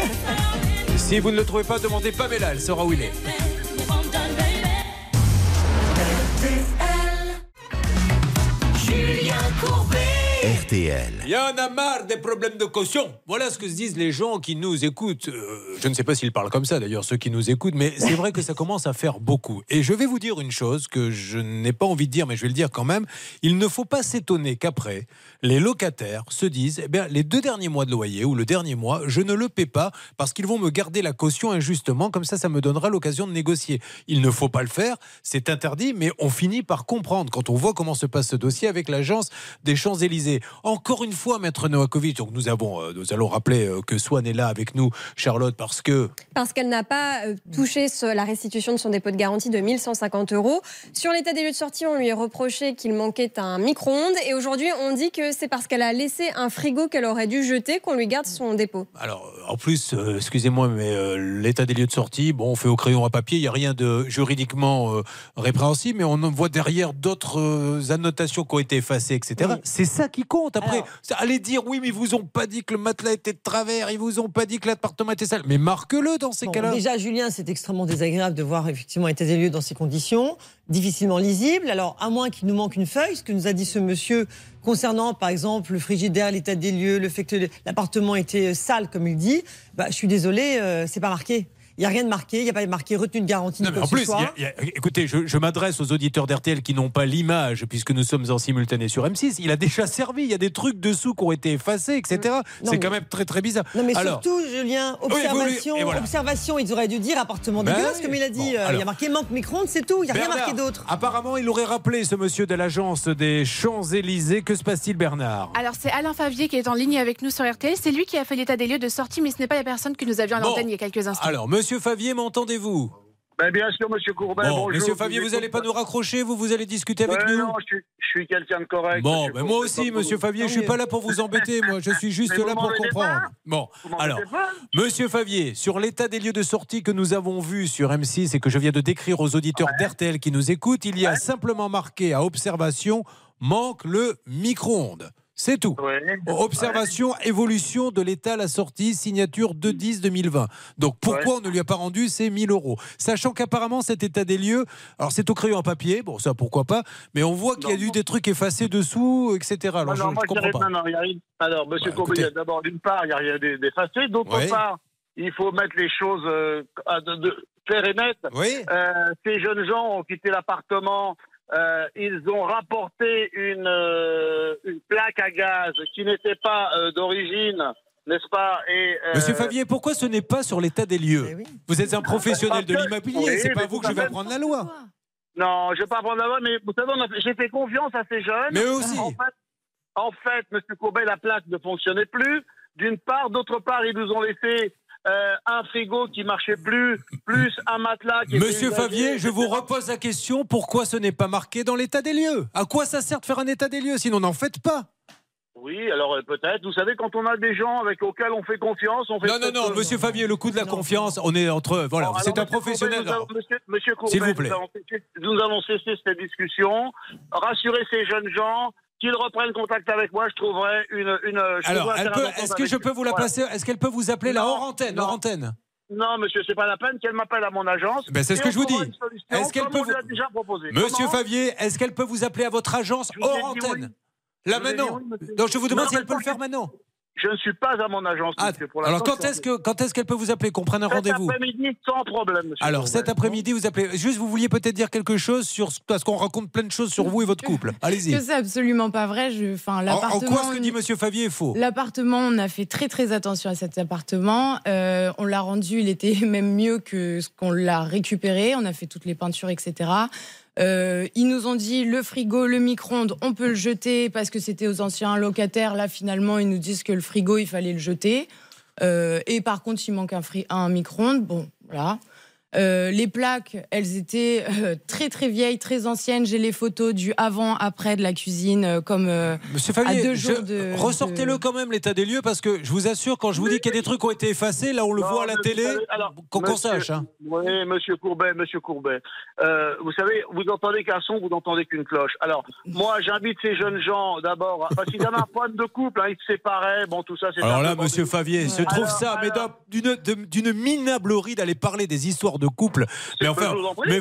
Si vous ne le trouvez pas, demandez Pamela, elle saura où il est. Julien Courbet. RTL. Il y en a marre des problèmes de caution. Voilà ce que se disent les gens qui nous écoutent. Je ne sais pas s'ils parlent comme ça d'ailleurs, ceux qui nous écoutent, mais c'est vrai que ça commence à faire beaucoup. Et je vais vous dire une chose que je n'ai pas envie de dire, mais je vais le dire quand même. Il ne faut pas s'étonner qu'après, les locataires se disent, eh bien, les 2 derniers mois de loyer ou le dernier mois, je ne le paie pas parce qu'ils vont me garder la caution injustement. Comme ça me donnera l'occasion de négocier. Il ne faut pas le faire, c'est interdit, mais on finit par comprendre quand on voit comment se passe ce dossier avec l'agence des Champs-Élysées. Encore une fois, Maître Novakovic, donc nous allons rappeler que Swan est là avec nous, Charlotte, parce qu'elle n'a pas touché la restitution de son dépôt de garantie de 1150 €. Sur l'état des lieux de sortie, on lui a reproché qu'il manquait un micro-ondes. Et aujourd'hui, on dit que c'est parce qu'elle a laissé un frigo qu'elle aurait dû jeter qu'on lui garde son dépôt. Alors, en plus, excusez-moi, mais l'état des lieux de sortie, bon, on fait au crayon à papier, il n'y a rien de juridiquement répréhensible, mais on voit derrière d'autres annotations qui ont été effacées, etc. Oui. C'est ça qui compte. Après, allez dire, oui, mais ils vous ont pas dit que le matelas était de travers, ils vous ont pas dit que l'appartement était sale. Mais marque-le dans ces cas-là. Déjà, Julien, c'est extrêmement désagréable de voir effectivement l'état des lieux dans ces conditions, difficilement lisibles. Alors, à moins qu'il nous manque une feuille, ce que nous a dit ce monsieur concernant, par exemple, le frigidaire, l'état des lieux, le fait que l'appartement était sale, comme il dit, je suis désolée, c'est pas marqué. Il n'y a rien de marqué, il n'y a pas marqué retenu de garantie. En plus, écoutez, je m'adresse aux auditeurs d'RTL qui n'ont pas l'image, puisque nous sommes en simultané sur M6. Il a déjà servi, il y a des trucs dessous qui ont été effacés, etc. C'est quand même très très bizarre. Non, mais surtout, Julien, observation, ils auraient dû dire appartement dégueulasse, comme il a dit. Il y a marqué manque micro-ondes, c'est tout, il n'y a rien marqué d'autre. Apparemment, il aurait rappelé ce monsieur de l'agence des Champs-Élysées. Que se passe-t-il, Bernard? Alors, c'est Alain Favier qui est en ligne avec nous sur RTL. C'est lui qui a fait l'état des lieux de sortie, mais ce n'est pas la personne que nous avions à l'antenne il y a quelques instants. Alors, monsieur Favier, m'entendez-vous? Bien sûr, monsieur Courbet. Bonjour. Monsieur Favier, vous n'allez pas nous raccrocher, vous allez discuter avec nous? Non, je suis quelqu'un de correct. Bon, moi aussi, monsieur Favier, je ne suis pas là pour vous embêter, moi, je suis juste là pour comprendre. Bon, alors, monsieur Favier, sur l'état des lieux de sortie que nous avons vu sur M6 et que je viens de décrire aux auditeurs d'RTL qui nous écoutent, il y a simplement marqué à observation manque le micro-ondes. C'est tout. Observation, évolution de l'état, la sortie, signature 2/10/2020. Donc pourquoi on ne lui a pas rendu ces 1 000 €? Sachant qu'apparemment cet état des lieux, alors c'est au crayon à papier, bon ça pourquoi pas, mais on voit qu'il y a eu des trucs effacés dessous, etc. Alors je comprends pas. Alors, monsieur Courbet, il y a d'abord, d'une part, il n'y a rien d'effacé. D'autre part, il faut mettre les choses claires et nettes. Ces jeunes gens ont quitté l'appartement. Ils ont rapporté une plaque à gaz qui n'était pas d'origine, n'est-ce pas? Monsieur Favier, pourquoi ce n'est pas sur l'état des lieux? Vous êtes un professionnel de l'immobilier, c'est pas vous que je vais prendre la loi. Non, je ne vais pas prendre la loi, mais vous savez, j'ai fait confiance à ces jeunes. Mais eux aussi. En fait, monsieur Courbet, la plaque ne fonctionnait plus. D'une part, d'autre part, ils nous ont laissé un frigo qui marchait plus un matelas qui Monsieur Favier, je vous repose la question, pourquoi ce n'est pas marqué dans l'état des lieux? À quoi ça sert de faire un état des lieux, sinon n'en faites pas? Oui, alors peut-être, vous savez, quand on a des gens auxquels on fait confiance, on fait... Non, monsieur Favier, le coup de la confiance, on est entre... Voilà, c'est un professionnel. Monsieur Courbet, s'il vous plaît. Nous allons cesser cette discussion, rassurer ces jeunes gens, qu'ils reprennent contact avec moi, je trouverai alors, est-ce que je peux vous la passer? Est-ce qu'elle peut vous appeler là hors antenne? Non, monsieur, c'est pas la peine qu'elle m'appelle à mon agence. C'est ce que je vous dis. Est-ce qu'elle peut vous... déjà proposé. Monsieur Favier, est-ce qu'elle peut vous appeler à votre agence hors antenne? Là maintenant. Donc je vous demande si elle peut le faire maintenant. Je ne suis pas à mon agence. Alors quand est-ce qu'elle peut vous appeler, qu'on prenne un rendez-vous? Cet après-midi, sans problème, monsieur. Alors cet après-midi, vous appelez. Juste, vous vouliez peut-être dire quelque chose parce qu'on raconte plein de choses sur vous et votre couple. Allez-y. C'est absolument pas vrai. En quoi ce que dit monsieur Favier est faux? L'appartement, on a fait très très attention à cet appartement. On l'a rendu, il était même mieux que ce qu'on l'a récupéré. On a fait toutes les peintures, etc. Ils nous ont dit le frigo, le micro-ondes, on peut le jeter parce que c'était aux anciens locataires. Là, finalement, ils nous disent que le frigo, il fallait le jeter. Et par contre, il manque un micro-ondes. Bon, voilà. Les plaques, elles étaient très très vieilles, très anciennes. J'ai les photos du avant-après de la cuisine, comme Monsieur Favier, ressortez-le quand même l'état des lieux, parce que je vous assure, quand je vous dis qu'il y a des trucs qui ont été effacés, là on le voit à la télé, qu'on sache. Hein. Oui, monsieur Courbet. Vous savez, vous n'entendez qu'un son, vous n'entendez qu'une cloche. Alors, moi, j'invite ces jeunes gens d'abord, parce qu'ils avaient un problème de couple, ils se séparaient, bon, tout ça, c'est... Alors là, monsieur Favier, se trouve ça, mais d'une minablerie d'aller parler des histoires de couple. Mais enfin,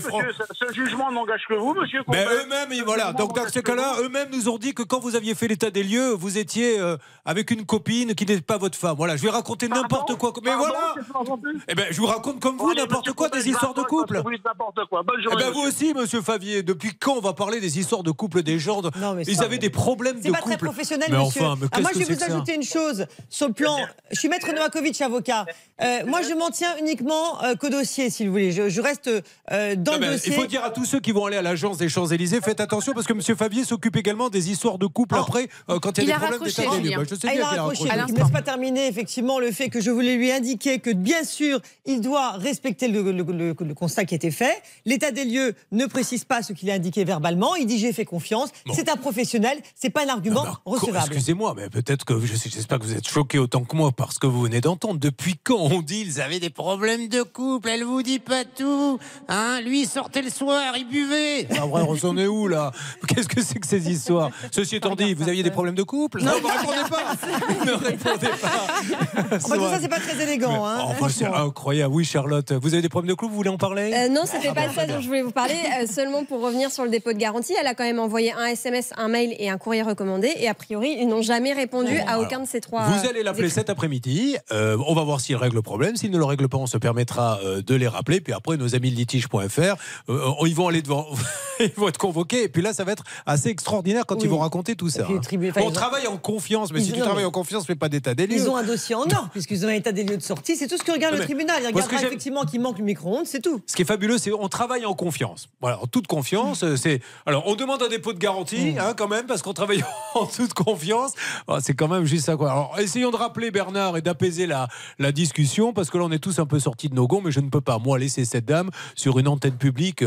ce jugement n'engage que vous, monsieur Courbet. Mais eux-mêmes, voilà. Donc dans ce cas-là, eux-mêmes nous ont dit que quand vous aviez fait l'état des lieux, vous étiez avec une copine qui n'était pas votre femme. Voilà, je vais raconter n'importe quoi. Mais voilà. Eh ben, je vous raconte comme vous n'importe quoi des histoires de couple. N'importe quoi. Bonne journée. Eh ben, vous aussi, monsieur Favier. Depuis quand on va parler des histoires de couple des gens? Ils avaient des problèmes de couple. C'est pas très professionnel, mais monsieur. Enfin, mais moi, je vais vous ajouter une chose sur le plan. Je suis maître Novakovic, avocat. Moi, je m'en tiens uniquement qu'au dossier, si vous voulez. Je reste dans le dossier. Il faut dire à tous ceux qui vont aller à l'agence des Champs-Élysées, faites attention parce que monsieur Favier s'occupe également des histoires de couple après, quand il y a des problèmes d'état des lieux. Je sais bien qu'il a raccroché. Il ne laisse pas terminer, effectivement, le fait que je voulais lui indiquer que, bien sûr, il doit respecter le constat qui a été fait. L'état des lieux ne précise pas ce qu'il a indiqué verbalement. Il dit j'ai fait confiance. Bon. C'est un professionnel. C'est pas un argument recevable. Excusez-moi, mais peut-être que j'espère que vous êtes choqués autant que moi parce que vous venez d'entendre. Depuis quand on dit ils avaient des problèmes de couple? Elle vous dit pas tout. Hein, lui, il sortait le soir, il buvait. Ah, vrai, on s'en est où, là? Qu'est-ce que c'est que ces histoires? Ceci étant dit, vous aviez des problèmes de couple? Non, ne répondez pas. Ne répondez pas. Tout ça, c'est pas très élégant. Hein, enfin, c'est incroyable. Oui, Charlotte, vous avez des problèmes de couple? Vous voulez en parler? Non, c'était pas ça dont je voulais vous parler. Seulement pour revenir sur le dépôt de garantie, elle a quand même envoyé un SMS, un mail et un courrier recommandé. Et a priori, ils n'ont jamais répondu à aucun de ces trois. Vous allez l'appeler cet après-midi. On va voir s'il règle le problème. S'il ne le règle pas, on se permettra de les rappeler. Puis après, nos amis de litige.fr, ils vont aller devant, ils vont être convoqués. Et puis là, ça va être assez extraordinaire quand ils vont raconter tout ça. On travaille en confiance, mais si tu travailles en confiance, fais pas d'état des lieux. Ils ont un dossier en ordre, puisqu'ils ont un état des lieux de sortie. C'est tout ce que regarde le tribunal. Il regardera effectivement qu'il manque le micro-ondes, c'est tout. Ce qui est fabuleux, c'est qu'on travaille en confiance. Voilà, en toute confiance. Alors, on demande un dépôt de garantie, quand même, parce qu'on travaille en toute confiance. C'est quand même juste ça, quoi. Alors, essayons de rappeler Bernard et d'apaiser la discussion, parce que là, on est tous un peu sortis de nos gonds, mais je ne peux pas, moi, laisser cette dame sur une antenne publique,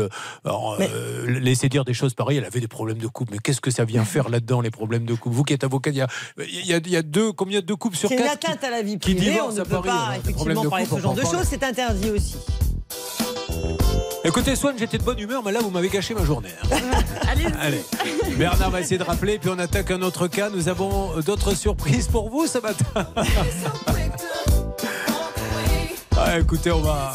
laisser dire des choses pareilles. Elle avait des problèmes de couple, mais qu'est-ce que ça vient faire là-dedans, les problèmes de couple? Vous qui êtes avocat, il y a combien de couples sur 4 C'est une atteinte à la vie privée, on ne peut pas effectivement parler de ce genre de choses, c'est interdit aussi. Écoutez, Swan, j'étais de bonne humeur, mais là, vous m'avez gâché ma journée. Allez. Bernard va essayer de rappeler, puis on attaque un autre cas. Nous avons d'autres surprises pour vous ce matin. Écoutez, on va...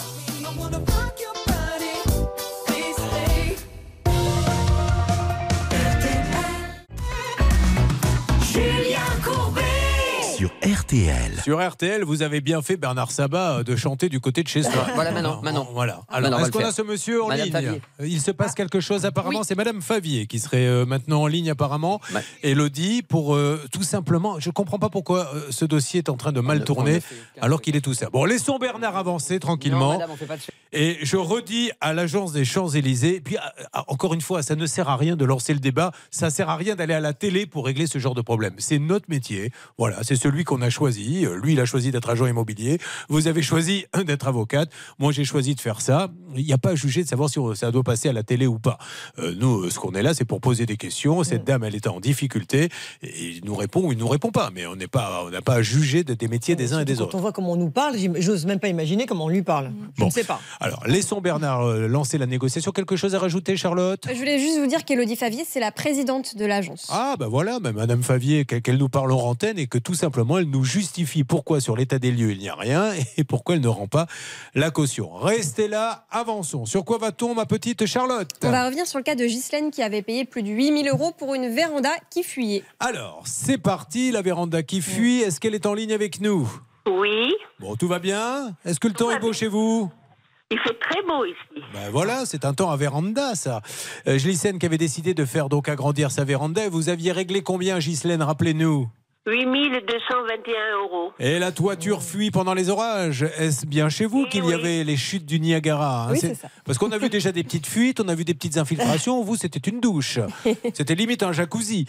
Julien Courbet sur RTL. Sur RTL, vous avez bien fait, Bernard Sabat, de chanter du côté de chez soi. Voilà, maintenant. Voilà. Maintenant, Alors, est-ce qu'on a ce monsieur en Madame ligne Favier. Il se passe quelque chose apparemment. C'est Madame Favier qui serait maintenant en ligne apparemment. Elodie, pour tout simplement, je ne comprends pas pourquoi ce dossier est en train de mal tourner alors qu'il est tout ça. Bon, laissons Bernard avancer tranquillement. Non, madame, on fait pas de... Et je redis à l'agence des Champs-Élysées, puis encore une fois, ça ne sert à rien de lancer le débat, ça ne sert à rien d'aller à la télé pour régler ce genre de problème. C'est notre métier, voilà, c'est celui qu'on a choisi. Lui, il a choisi d'être agent immobilier. Vous avez choisi d'être avocate. Moi, j'ai choisi de faire ça. Il n'y a pas à juger de savoir si ça doit passer à la télé ou pas. Nous, ce qu'on est là, c'est pour poser des questions. Cette dame, elle était en difficulté. Et il nous répond ou il ne nous répond pas. Mais on n'a pas à juger des métiers des uns et des autres. Quand on voit comment on nous parle, j'ose même pas imaginer comment on lui parle. Je ne sais pas. Alors, laissons Bernard lancer la négociation. Quelque chose à rajouter, Charlotte ? Je voulais juste vous dire qu'Élodie Favier, c'est la présidente de l'agence. Ah, ben voilà, Madame Favier, qu'elle nous parle en antenne et que tout simplement, elle nous justifie pourquoi sur l'état des lieux, il n'y a rien et pourquoi elle ne rend pas la caution. Restez là, avançons. Sur quoi va-t-on, ma petite Charlotte ? On va revenir sur le cas de Ghislaine qui avait payé plus de 8 000 € pour une véranda qui fuyait. Alors, c'est parti, la véranda qui fuit. Est-ce qu'elle est en ligne avec nous ? Oui. Bon, tout va bien ? Est-ce que le temps est beau chez vous ? Il fait très beau ici. Ben voilà, c'est un temps à véranda, ça. Ghislaine qui avait décidé de faire donc agrandir sa véranda. Vous aviez réglé combien, Ghislaine ? Rappelez-nous. 8 221 €. Et la toiture fuit pendant les orages. Est-ce bien chez vous qu'il y avait les chutes du Niagara ? Oui, c'est ça. Parce qu'on a vu déjà des petites fuites, on a vu des petites infiltrations. Vous, c'était une douche. C'était limite un jacuzzi.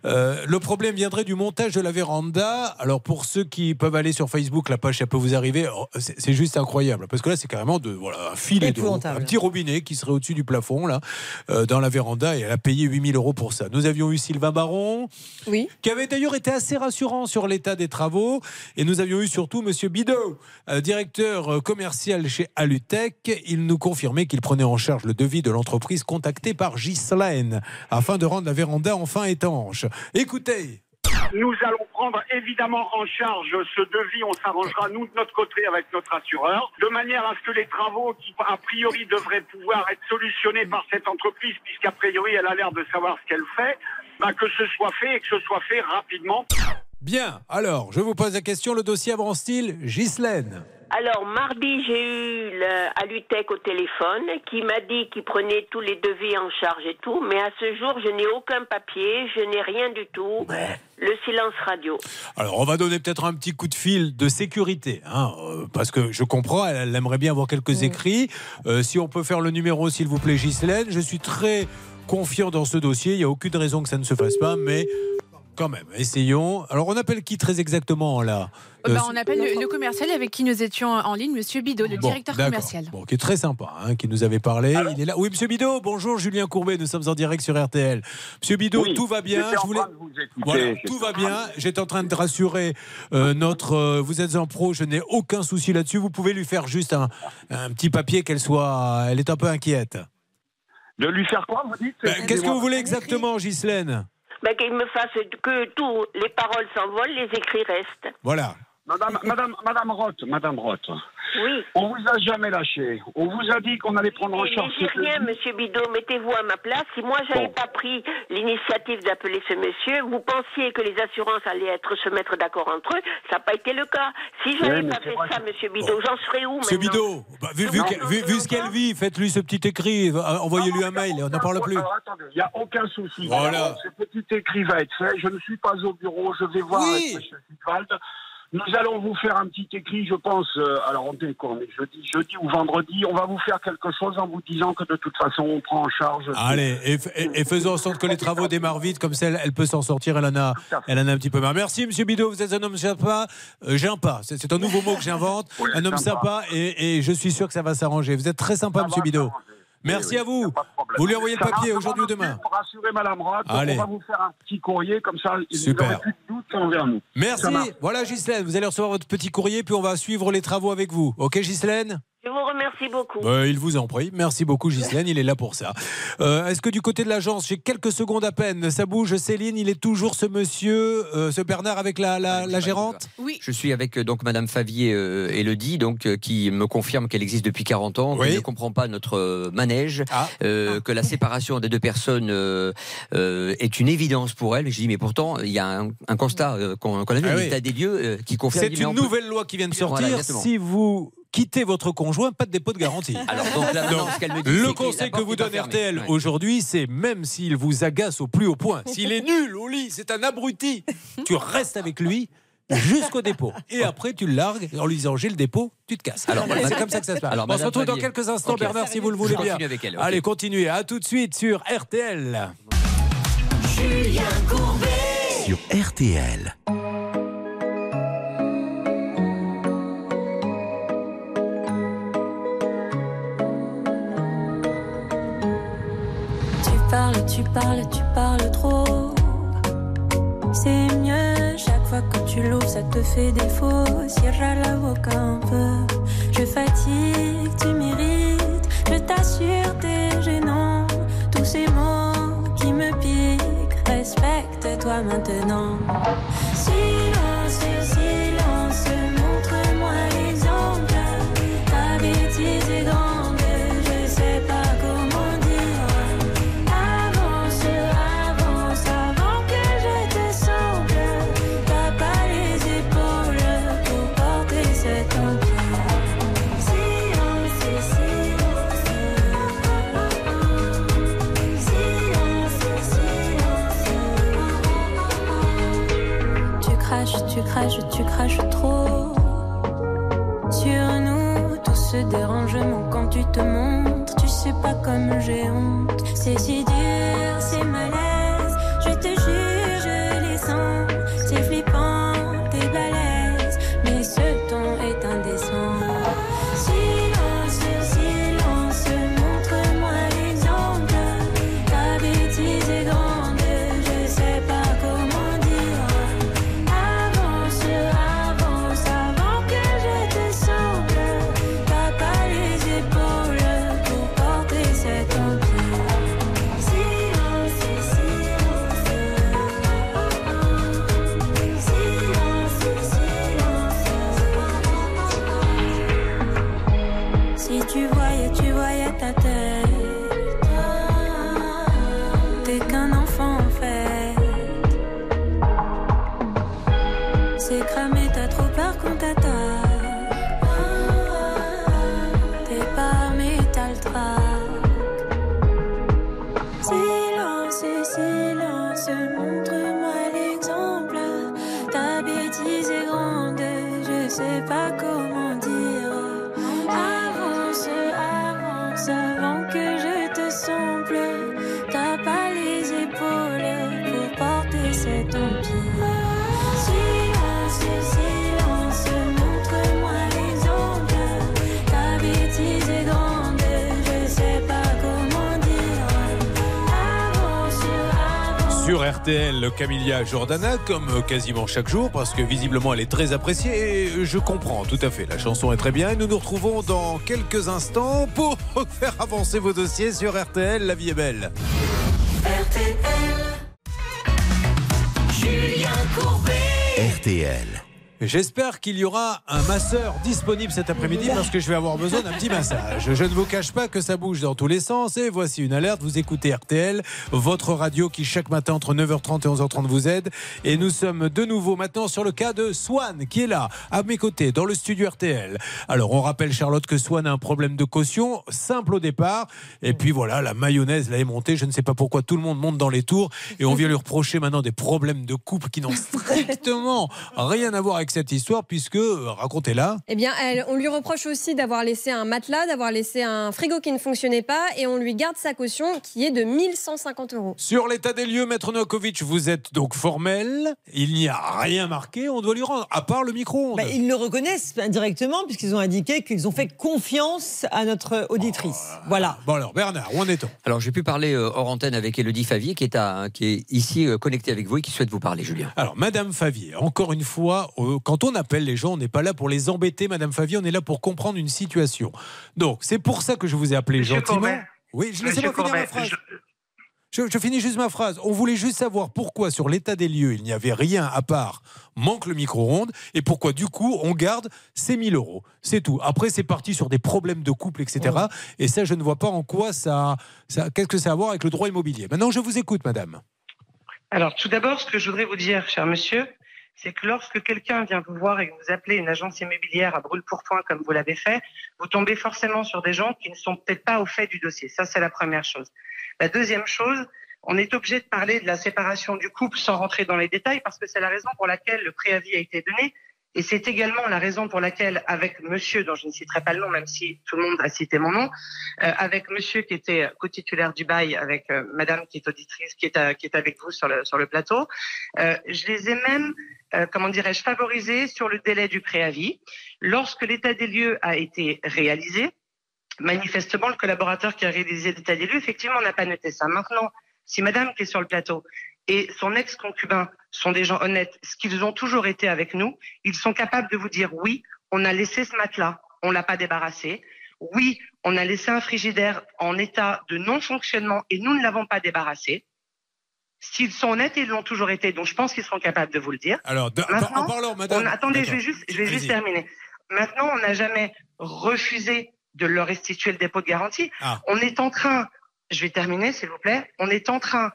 Le problème viendrait du montage de la véranda. Alors, pour ceux qui peuvent aller sur Facebook, la page, ça peut vous arriver. C'est juste incroyable. Parce que là, c'est carrément un filet d'eau. Un petit robinet qui serait au-dessus du plafond, là, dans la véranda. Et elle a payé 8 000 € pour ça. Nous avions eu Sylvain Baron. Oui. Qui avait d'ailleurs été assez rassurant sur l'état des travaux. Et nous avions eu surtout Monsieur Bidot, directeur commercial chez Alutech. Il nous confirmait qu'il prenait en charge le devis de l'entreprise contactée par Ghislaine afin de rendre la véranda enfin étanche. Écoutez. Nous allons prendre évidemment en charge ce devis. On s'arrangera, nous, de notre côté, avec notre assureur, de manière à ce que les travaux qui, a priori, devraient pouvoir être solutionnés par cette entreprise, puisqu'a priori, elle a l'air de savoir ce qu'elle fait, que ce soit fait et que ce soit fait rapidement. Bien, alors, je vous pose la question, le dossier avance-t-il ? Ghislaine. Alors, mardi, j'ai eu Alutech au téléphone qui m'a dit qu'il prenait tous les devis en charge et tout, mais à ce jour, je n'ai aucun papier, je n'ai rien du tout. Le silence radio. Alors, on va donner peut-être un petit coup de fil de sécurité, parce que je comprends, elle aimerait bien avoir quelques écrits. Si on peut faire le numéro, s'il vous plaît, Ghislaine. Je suis très confiant dans ce dossier, il n'y a aucune raison que ça ne se fasse pas, mais... Quand même, essayons. Alors, on appelle qui très exactement là ? On appelle le commercial avec qui nous étions en ligne, Monsieur Bidot, le directeur commercial. Bon, qui est très sympa, qui nous avait parlé. Il est là. Oui, Monsieur Bidot, bonjour, Julien Courbet, nous sommes en direct sur RTL. Monsieur Bidot, tout va bien. Voilà, tout va bien. J'étais en train de rassurer vous êtes un pro, je n'ai aucun souci là-dessus. Vous pouvez lui faire juste un petit papier elle est un peu inquiète. De lui faire quoi, vous dites ? Qu'est-ce que vous voulez exactement, Ghislaine ? Qu'il me fasse que tous les paroles s'envolent, les écrits restent. Voilà. Madame Roth. Oui. On vous a jamais lâché. On vous a dit qu'on allait prendre en charge. Je dis rien, Monsieur Bidot. Mettez-vous à ma place. Si moi j'avais pas pris l'initiative d'appeler ce monsieur, vous pensiez que les assurances allaient se mettre d'accord entre eux. Ça n'a pas été le cas. Si j'avais pas fait ça, Monsieur Bidot, j'en serais où Monsieur Bidot, vu ce qu'elle vit, faites-lui ce petit écrit, envoyez-lui un mail, on n'en parle plus. Alors attendez, il n'y a aucun souci. Voilà. Ce petit écrit va être fait. Je ne suis pas au bureau. Je vais voir avec M. Fittwald. Nous allons vous faire un petit écrit, je pense, alors on est quoi, jeudi ou vendredi, on va vous faire quelque chose en vous disant que de toute façon on prend en charge. Allez, et faisons en sorte que les travaux démarrent vite, comme ça elle peut s'en sortir, elle en a un petit peu marre. Merci Monsieur Bidot, vous êtes un homme sympa, c'est un nouveau mot que j'invente, un homme sympa et je suis sûr que ça va s'arranger. Vous êtes très sympa Monsieur Bidot. Merci à vous. Vous lui envoyez le papier aujourd'hui ou demain. Pour rassurer Madame Roth, on va vous faire un petit courrier, comme ça, il n'y aura plus de doute envers nous. Merci. Voilà Ghislaine, vous allez recevoir votre petit courrier, puis on va suivre les travaux avec vous. Ok Ghislaine ? Je vous remercie. merci beaucoup. Il vous en prie. Merci beaucoup, Ghislaine. Il est là pour ça. Est-ce que du côté de l'agence, j'ai quelques secondes à peine, ça bouge, Céline, il est toujours ce monsieur, ce Bernard avec la gérante? Oui. Je suis avec donc Madame Favier Élodie, qui me confirme qu'elle existe depuis 40 ans, qu'elle ne comprend pas notre manège, que la séparation des deux personnes est une évidence pour elle. Je dis mais pourtant il y a un constat qu'on a vu à l'état des lieux qui confirme. C'est une nouvelle loi qui vient de sortir. Voilà, si vous quittez votre conjoint, pas de dépôt de garantie. Alors donc là, ce qu'elle me dit, le conseil que vous donne RTL aujourd'hui, c'est même s'il vous agace au plus haut point, s'il est nul au lit, c'est un abruti, tu restes avec lui jusqu'au dépôt. Et après, tu le largues en lui disant j'ai le dépôt, tu te casses. Alors, c'est comme ça que ça se passe. On se retrouve dans quelques instants, Bernard, si vous le voulez bien. Avec elle, Allez, continuez. À tout de suite sur RTL. Julien Courbet sur RTL. Tu parles trop. C'est mieux, chaque fois que tu l'ouvres, ça te fait défaut. Cierra la boca un peu. Je fatigue, tu mérites. Je t'assure, t'es gênant. Tous ces mots qui me piquent. Respecte-toi maintenant. Silence, silence, montre-moi l'exemple. Ta bêtise est grande, je sais pas comment dire. Avance, avance, avant que je te semble. T'as pas les épaules pour porter cet empire. Silence, silence, silence. Tu craches trop sur nous. Tout ce dérangement quand tu te montres. Tu sais pas comme j'ai honte. C'est si dur, c'est malaise. Je te jure, je les sens. C'est flippant, t'es balèze. Mais ce ton est indécent. Silence, silence, montre-moi l'exemple. Ta bêtise est grande, je sais pas comment dire. Avance, avance, avant que je te semble. T'as pas les épaules pour porter cet empire. Silence, silence, silence, silence. Si tu voyais ta tête. T'es qu'un enfant en fait. C'est cramé, t'as trop peur qu'on t'attaque. T'es pas armé, t'as le trac. Silence, silence, montre-moi l'exemple. Ta bêtise est grande, je sais pas comment dire. Avance, avance, avant que je te semble. T'as pas les épaules pour porter cet empire. Silence, silence, montre-moi l'exemple. Ta bêtise est grande, je sais pas comment dire. Avance, avance. Sur RTL, Camilla Jordana, comme quasiment chaque jour, parce que visiblement elle est très appréciée, et je comprends tout à fait, la chanson est très bien, et nous nous retrouvons dans quelques instants pour faire avancer vos dossiers sur RTL, la vie est belle. RTL. Julien Courbet RTL. J'espère qu'il y aura un masseur disponible cet après-midi parce que je vais avoir besoin d'un petit massage. Je ne vous cache pas que ça bouge dans tous les sens et voici une alerte. Vous écoutez RTL, votre radio qui chaque matin entre 9h30 et 11h30 vous aide. Et nous sommes de nouveau maintenant sur le cas de Swan qui est là, à mes côtés, dans le studio RTL. Alors on rappelle Charlotte que Swan a un problème de caution, simple au départ. Et puis voilà, la mayonnaise là est montée. Je ne sais pas pourquoi tout le monde monte dans les tours. Et on vient lui reprocher maintenant des problèmes de couple qui n'ont strictement rien à voir avec cette histoire, puisque, racontez-la. Eh bien, on lui reproche aussi d'avoir laissé un matelas, d'avoir laissé un frigo qui ne fonctionnait pas, et on lui garde sa caution qui est de 1150 €. Sur l'état des lieux, Maître Novakovic, vous êtes donc formel, il n'y a rien marqué, on doit lui rendre, à part le micro-ondes. Ils le reconnaissent indirectement, puisqu'ils ont indiqué qu'ils ont fait confiance à notre auditrice. Voilà. Bon alors, Bernard, où en est-on? Alors, j'ai pu parler hors antenne avec Élodie Favier, qui est ici connectée avec vous et qui souhaite vous parler, Julien. Alors, Madame Favier, encore une fois, quand on appelle les gens, on n'est pas là pour les embêter, Madame Favier, on est là pour comprendre une situation. Donc, c'est pour ça que je vous ai appelé Monsieur gentiment. Courbet. Oui, laissez-moi finir ma phrase. Je finis juste ma phrase. On voulait juste savoir pourquoi, sur l'état des lieux, il n'y avait rien à part manque le micro-ondes et pourquoi, du coup, on garde ces 1 000 €. C'est tout. Après, c'est parti sur des problèmes de couple, etc. Et ça, je ne vois pas en quoi qu'est-ce que ça a à voir avec le droit immobilier. Maintenant, je vous écoute, madame. Alors, tout d'abord, ce que je voudrais vous dire, cher monsieur, c'est que lorsque quelqu'un vient vous voir et que vous appelez une agence immobilière à brûle-pourpoint comme vous l'avez fait, vous tombez forcément sur des gens qui ne sont peut-être pas au fait du dossier. Ça, c'est la première chose. La deuxième chose, on est obligé de parler de la séparation du couple sans rentrer dans les détails parce que c'est la raison pour laquelle le préavis a été donné. Et c'est également la raison pour laquelle, avec monsieur, dont je ne citerai pas le nom, même si tout le monde a cité mon nom, avec monsieur qui était co-titulaire du bail, avec madame qui est auditrice, qui est avec vous sur le plateau, je les ai même, favorisés sur le délai du préavis. Lorsque l'état des lieux a été réalisé, manifestement, le collaborateur qui a réalisé l'état des lieux, effectivement, n'a pas noté ça. Maintenant, si madame qui est sur le plateau et son ex-concubin sont des gens honnêtes, ce qu'ils ont toujours été avec nous, ils sont capables de vous dire oui, on a laissé ce matelas, on l'a pas débarrassé. Oui, on a laissé un frigidaire en état de non-fonctionnement et nous ne l'avons pas débarrassé. S'ils sont honnêtes, ils l'ont toujours été, donc je pense qu'ils seront capables de vous le dire. Alors, maintenant, en parlant, madame... attendez, je vais juste terminer. Maintenant, on n'a jamais refusé de leur restituer le dépôt de garantie. On est en train, je vais terminer s'il vous plaît, on est en train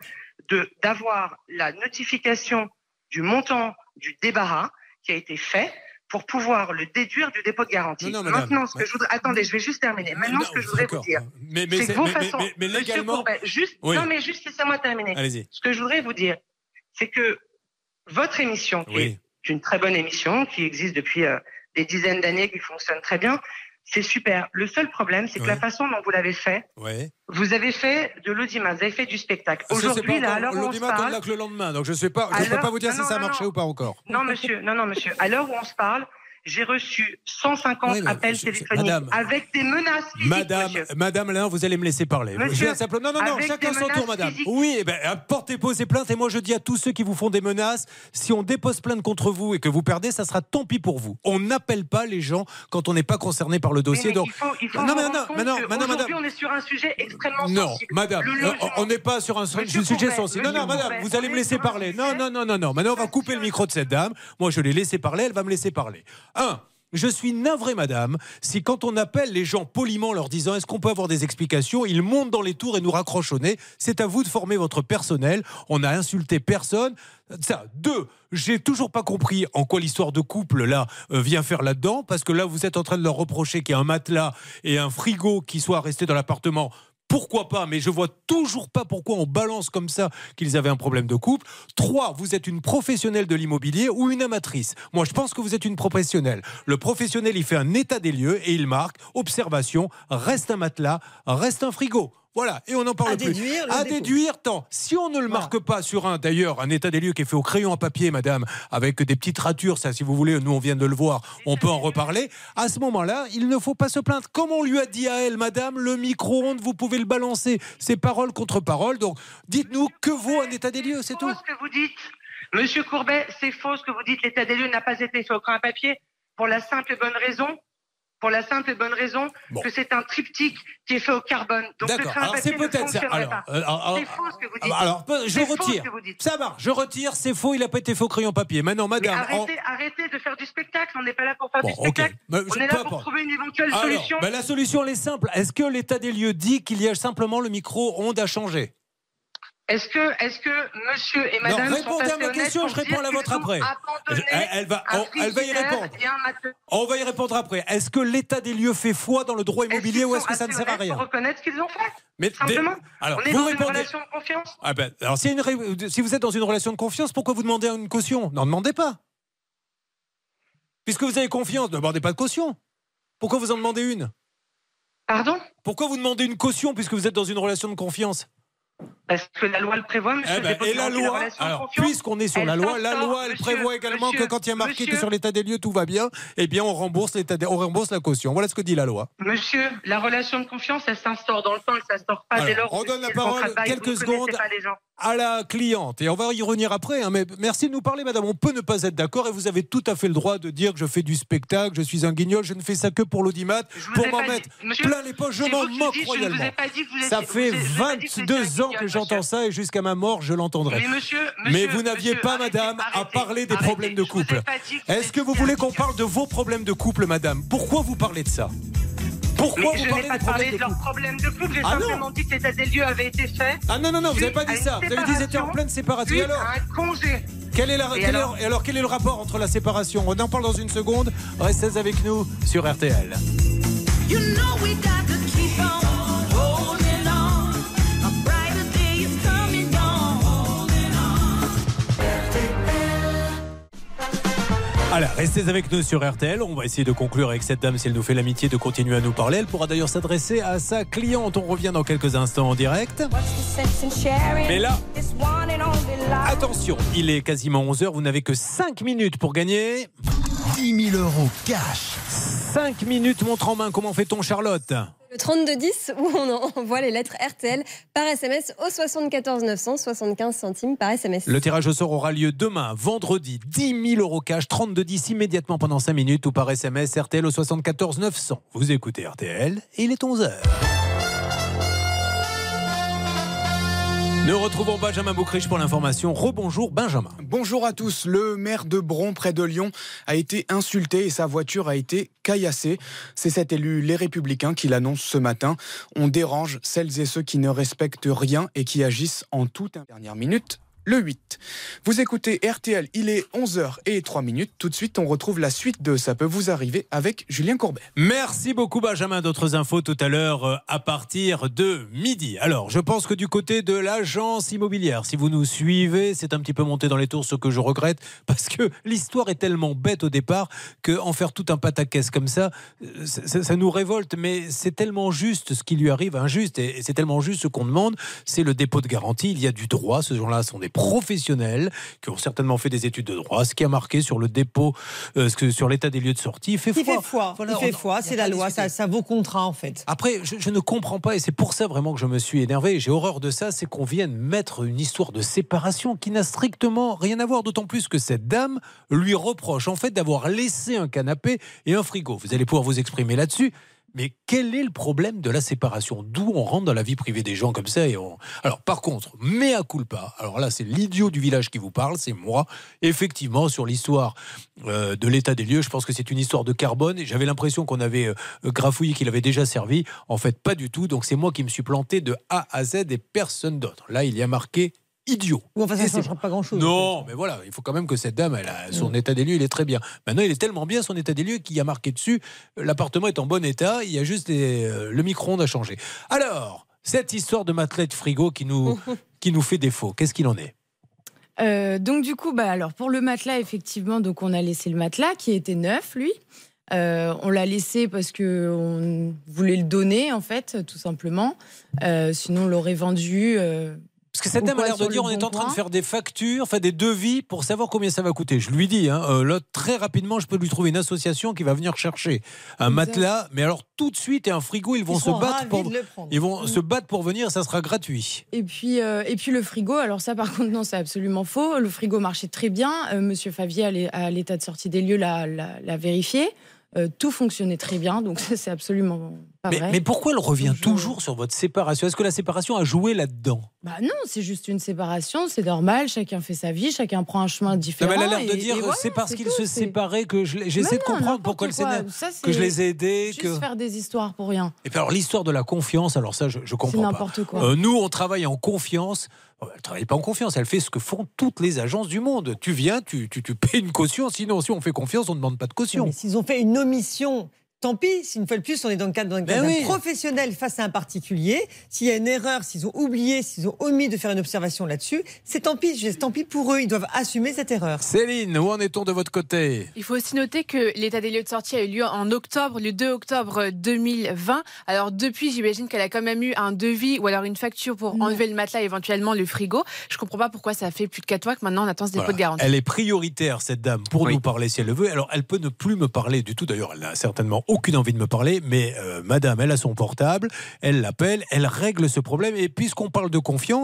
d'avoir la notification du montant du débarras qui a été fait pour pouvoir le déduire du dépôt de garantie. Maintenant, ce que je voudrais... Attendez, je vais juste terminer. Maintenant, ce que je voudrais vous dire, c'est que vos façons... Mais légalement... Non, mais juste laissez-moi terminer. Allez-y. Ce que je voudrais vous dire, c'est que votre émission, qui est une très bonne émission, qui existe depuis des dizaines d'années, qui fonctionne très bien, c'est super. Le seul problème, c'est que la façon dont vous l'avez fait, vous avez fait de l'audimat, vous avez fait du spectacle. Aujourd'hui, là, à l'heure où on se parle... L'audimat, on l'a que le lendemain, donc je ne peux pas vous dire si ça a marché ou pas encore. Non, monsieur. À l'heure où on se parle, j'ai reçu 150 appels téléphoniques avec des menaces physiques, Madame, là, vous allez me laisser parler. Non, chacun son tour, madame. Physiques. Oui, posez plainte. Et moi, je dis à tous ceux qui vous font des menaces, si on dépose plainte contre vous et que vous perdez, ça sera tant pis pour vous. On n'appelle pas les gens quand on n'est pas concerné par le dossier. Donc, il faut aujourd'hui, on est sur un sujet extrêmement sensible. Non, madame, on n'est pas sur un sujet sensible. Non, madame, vous allez me laisser parler. Non. Maintenant, on va couper le micro de cette dame. Moi, je l'ai laissé parler, elle va me laisser parler. Je suis navré, madame, si quand on appelle les gens poliment leur disant est-ce qu'on peut avoir des explications, ils montent dans les tours et nous raccrochent au nez. C'est à vous de former votre personnel. On n'a insulté personne. Ça. 2, j'ai toujours pas compris en quoi l'histoire de couple là vient faire là-dedans, parce que là vous êtes en train de leur reprocher qu'il y a un matelas et un frigo qui soient restés dans l'appartement. Pourquoi pas, mais je vois toujours pas pourquoi on balance comme ça qu'ils avaient un problème de couple. 3, vous êtes une professionnelle de l'immobilier ou une amatrice. Moi, je pense que vous êtes une professionnelle. Le professionnel, il fait un état des lieux et il marque, observation, reste un matelas, reste un frigo. Voilà, et on n'en parle plus. Déduire, tant. Si on ne le marque pas sur un état des lieux qui est fait au crayon à papier, madame, avec des petites ratures, ça, si vous voulez, nous, on vient de le voir, on peut en reparler. À ce moment-là, il ne faut pas se plaindre. Comme on lui a dit à elle, madame, le micro-ondes, vous pouvez le balancer. C'est parole contre parole. Donc, dites-nous que vaut un état des lieux, c'est tout. Ce que vous dites, monsieur Courbet, c'est faux ce que vous dites. L'état des lieux n'a pas été fait au crayon à papier pour la simple et bonne raison que c'est un triptyque qui est fait au carbone. Donc le crayon à papier ne fonctionnerait pas. C'est faux ce que vous dites. Alors, je retire. Ça marche, je retire, c'est faux, il n'a pas été fait au crayon papier. Maintenant, madame... Arrêtez de faire du spectacle, on n'est pas là pour faire du spectacle. On est là pour trouver une éventuelle solution. La solution, elle est simple. Est-ce que l'état des lieux dit qu'il y a simplement le micro-ondes à changer ? Est-ce que monsieur et madame sont assez honnêtes pour dire qu'ils ont abandonné un frigidaire et un matelas ? Je réponds à ma question, je réponds à la vôtre après. Elle va y répondre. On va y répondre après. Est-ce que l'état des lieux fait foi dans le droit immobilier ou est-ce que ça ne sert à rien ? Pour reconnaître ce qu'ils ont fait. Simplement. On est dans une relation de confiance. Alors, si vous êtes dans une relation de confiance, pourquoi vous demandez une caution ? N'en demandez pas. Puisque vous avez confiance, ne demandez pas de caution. Pourquoi vous en demandez une ? Pardon ? Pourquoi vous demandez une caution puisque vous êtes dans une relation de confiance ? Parce que la loi le prévoit, monsieur. Et la loi, alors, puisqu'on est sur la loi, elle prévoit également que quand il y a marqué que sur l'état des lieux tout va bien, eh bien on rembourse la caution. Voilà ce que dit la loi. Monsieur, la relation de confiance, elle s'instaure dans le temps, elle s'instaure pas dès lors. On donne la parole quelques secondes à la cliente, et on va y revenir après, hein, mais merci de nous parler, madame. On peut ne pas être d'accord et vous avez tout à fait le droit de dire que je fais du spectacle, je suis un guignol, je ne fais ça que pour l'audimat, pour m'en mettre plein les poches, je m'en moque royalement. Ça fait 22 ans que j'entends ça et jusqu'à ma mort, je l'entendrai. Mais vous n'aviez pas, madame, à parler des problèmes de couple. Est-ce que vous voulez qu'on parle de vos problèmes de couple, madame? Pourquoi vous parlez de ça? Pourquoi vous parlez pas parlé de leurs problèmes de couple, j'ai simplement dit que l'état des lieux avait été fait. Ah non, vous n'avez pas dit ça. Vous avez dit qu'ils étaient en pleine séparation. Alors, un congé. Quel est le rapport entre la séparation? On en parle dans une seconde. Restez avec nous sur RTL. You know we got to keep on holding on. A brighter day is coming on. Alors, restez avec nous sur RTL. On va essayer de conclure avec cette dame si elle nous fait l'amitié de continuer à nous parler. Elle pourra d'ailleurs s'adresser à sa cliente. On revient dans quelques instants en direct. Mais là, attention, il est quasiment 11h. Vous n'avez que 5 minutes pour gagner 10 000 € cash. 5 minutes, montre en main. Comment fait-on, Charlotte? Le 3210 où on envoie les lettres RTL par SMS au 74 900, 75 centimes par SMS. Le tirage au sort aura lieu demain, vendredi. 10 000 € cash, 3210 immédiatement pendant 5 minutes ou par SMS RTL au 74 900. Vous écoutez RTL et il est 11h. Nous retrouvons Benjamin Boucriche pour l'information. Rebonjour Benjamin. Bonjour à tous. Le maire de Bron, près de Lyon, a été insulté et sa voiture a été caillassée. C'est cet élu Les Républicains qui l'annonce ce matin. On dérange celles et ceux qui ne respectent rien et qui agissent en toute dernière minute. Le 8. Vous écoutez RTL, il est 11h03. Tout de suite, on retrouve la suite de Ça peut vous arriver avec Julien Courbet. Merci beaucoup Benjamin. D'autres infos tout à l'heure à partir de midi. Alors, je pense que du côté de l'agence immobilière, si vous nous suivez, c'est un petit peu monté dans les tours, ce que je regrette, parce que l'histoire est tellement bête au départ qu'en faire tout un pataquès comme ça, ça nous révolte, mais c'est tellement juste ce qui lui arrive, injuste, et c'est tellement juste ce qu'on demande, c'est le dépôt de garantie. Il y a du droit, ces gens-là sont des professionnels qui ont certainement fait des études de droit. Ce qui a marqué sur le dépôt, sur l'état des lieux de sortie, il fait foi. Voilà, il fait foi, c'est la loi, ça vaut contrat en fait. Après, je ne comprends pas, et c'est pour ça vraiment que je me suis énervé, et j'ai horreur de ça, c'est qu'on vienne mettre une histoire de séparation qui n'a strictement rien à voir, d'autant plus que cette dame lui reproche en fait d'avoir laissé un canapé et un frigo. Vous allez pouvoir vous exprimer là-dessus. Mais quel est le problème de la séparation? D'où on rentre dans la vie privée des gens comme ça Alors par contre, mea culpa, alors là c'est l'idiot du village qui vous parle, c'est moi. Effectivement, sur l'histoire de l'état des lieux, je pense que c'est une histoire de carbone. Et j'avais l'impression qu'on avait grafouillé qu'il avait déjà servi. En fait, pas du tout. Donc c'est moi qui me suis planté de A à Z et personne d'autre. Là, il y a marqué idiot. Enfin, ça ne changera pas grand-chose. Non, mais voilà, il faut quand même que cette dame, elle a son état des lieux, il est très bien. Maintenant, il est tellement bien son état des lieux qu'il y a marqué dessus, l'appartement est en bon état, il y a juste le micro-ondes à changer. Alors, cette histoire de matelas de frigo qui nous fait défaut, qu'est-ce qu'il en est? Donc du coup, alors pour le matelas, effectivement, donc on a laissé le matelas qui était neuf, lui. On l'a laissé parce qu'on voulait le donner, en fait, tout simplement. Sinon, on l'aurait vendu... Parce que cette dame a l'air de dire on est en train de faire des factures, enfin des devis pour savoir combien ça va coûter. Je lui dis, là, très rapidement, je peux lui trouver une association qui va venir chercher un matelas, mais alors tout de suite et un frigo, ils vont se battre pour venir, ça sera gratuit. Et puis le frigo, alors ça par contre non, c'est absolument faux. Le frigo marchait très bien. Monsieur Favier à l'état de sortie des lieux l'a vérifié. Tout fonctionnait très bien, donc ça, c'est absolument pas vrai. Mais pourquoi elle revient toujours sur votre séparation? Est-ce que la séparation a joué là-dedans? Non, c'est juste une séparation, c'est normal, chacun fait sa vie, chacun prend un chemin différent. Elle a l'air de dire c'est parce qu'ils se séparaient que j'essaie de comprendre pourquoi elle s'énerve, que je les ai aidés. Juste faire des histoires pour rien. Et puis alors l'histoire de la confiance, alors ça je comprends pas. C'est n'importe quoi. Nous on travaille en confiance. Elle ne travaille pas en confiance, elle fait ce que font toutes les agences du monde. Tu viens, tu paies une caution, sinon si on fait confiance, on ne demande pas de caution. Mais s'ils ont fait une omission, tant pis, si une fois de plus, on est dans le cadre d'un professionnel face à un particulier. S'il y a une erreur, s'ils ont oublié, s'ils ont omis de faire une observation là-dessus, c'est tant pis, tant pis pour eux, ils doivent assumer cette erreur. Céline, où en est-on de votre côté? Il faut aussi noter que l'état des lieux de sortie a eu lieu en octobre, le 2 octobre 2020. Alors depuis, j'imagine qu'elle a quand même eu un devis ou alors une facture pour enlever le matelas, éventuellement le frigo. Je ne comprends pas pourquoi ça a fait plus de 4 mois que maintenant on attend ce dépôt de garantie. Elle est prioritaire, cette dame, pour nous parler si elle le veut. Alors elle peut ne plus me parler du tout, d'ailleurs elle n'a certainement aucune envie de me parler, mais madame, elle a son portable, elle l'appelle, elle règle ce problème. Et puisqu'on parle de confiance,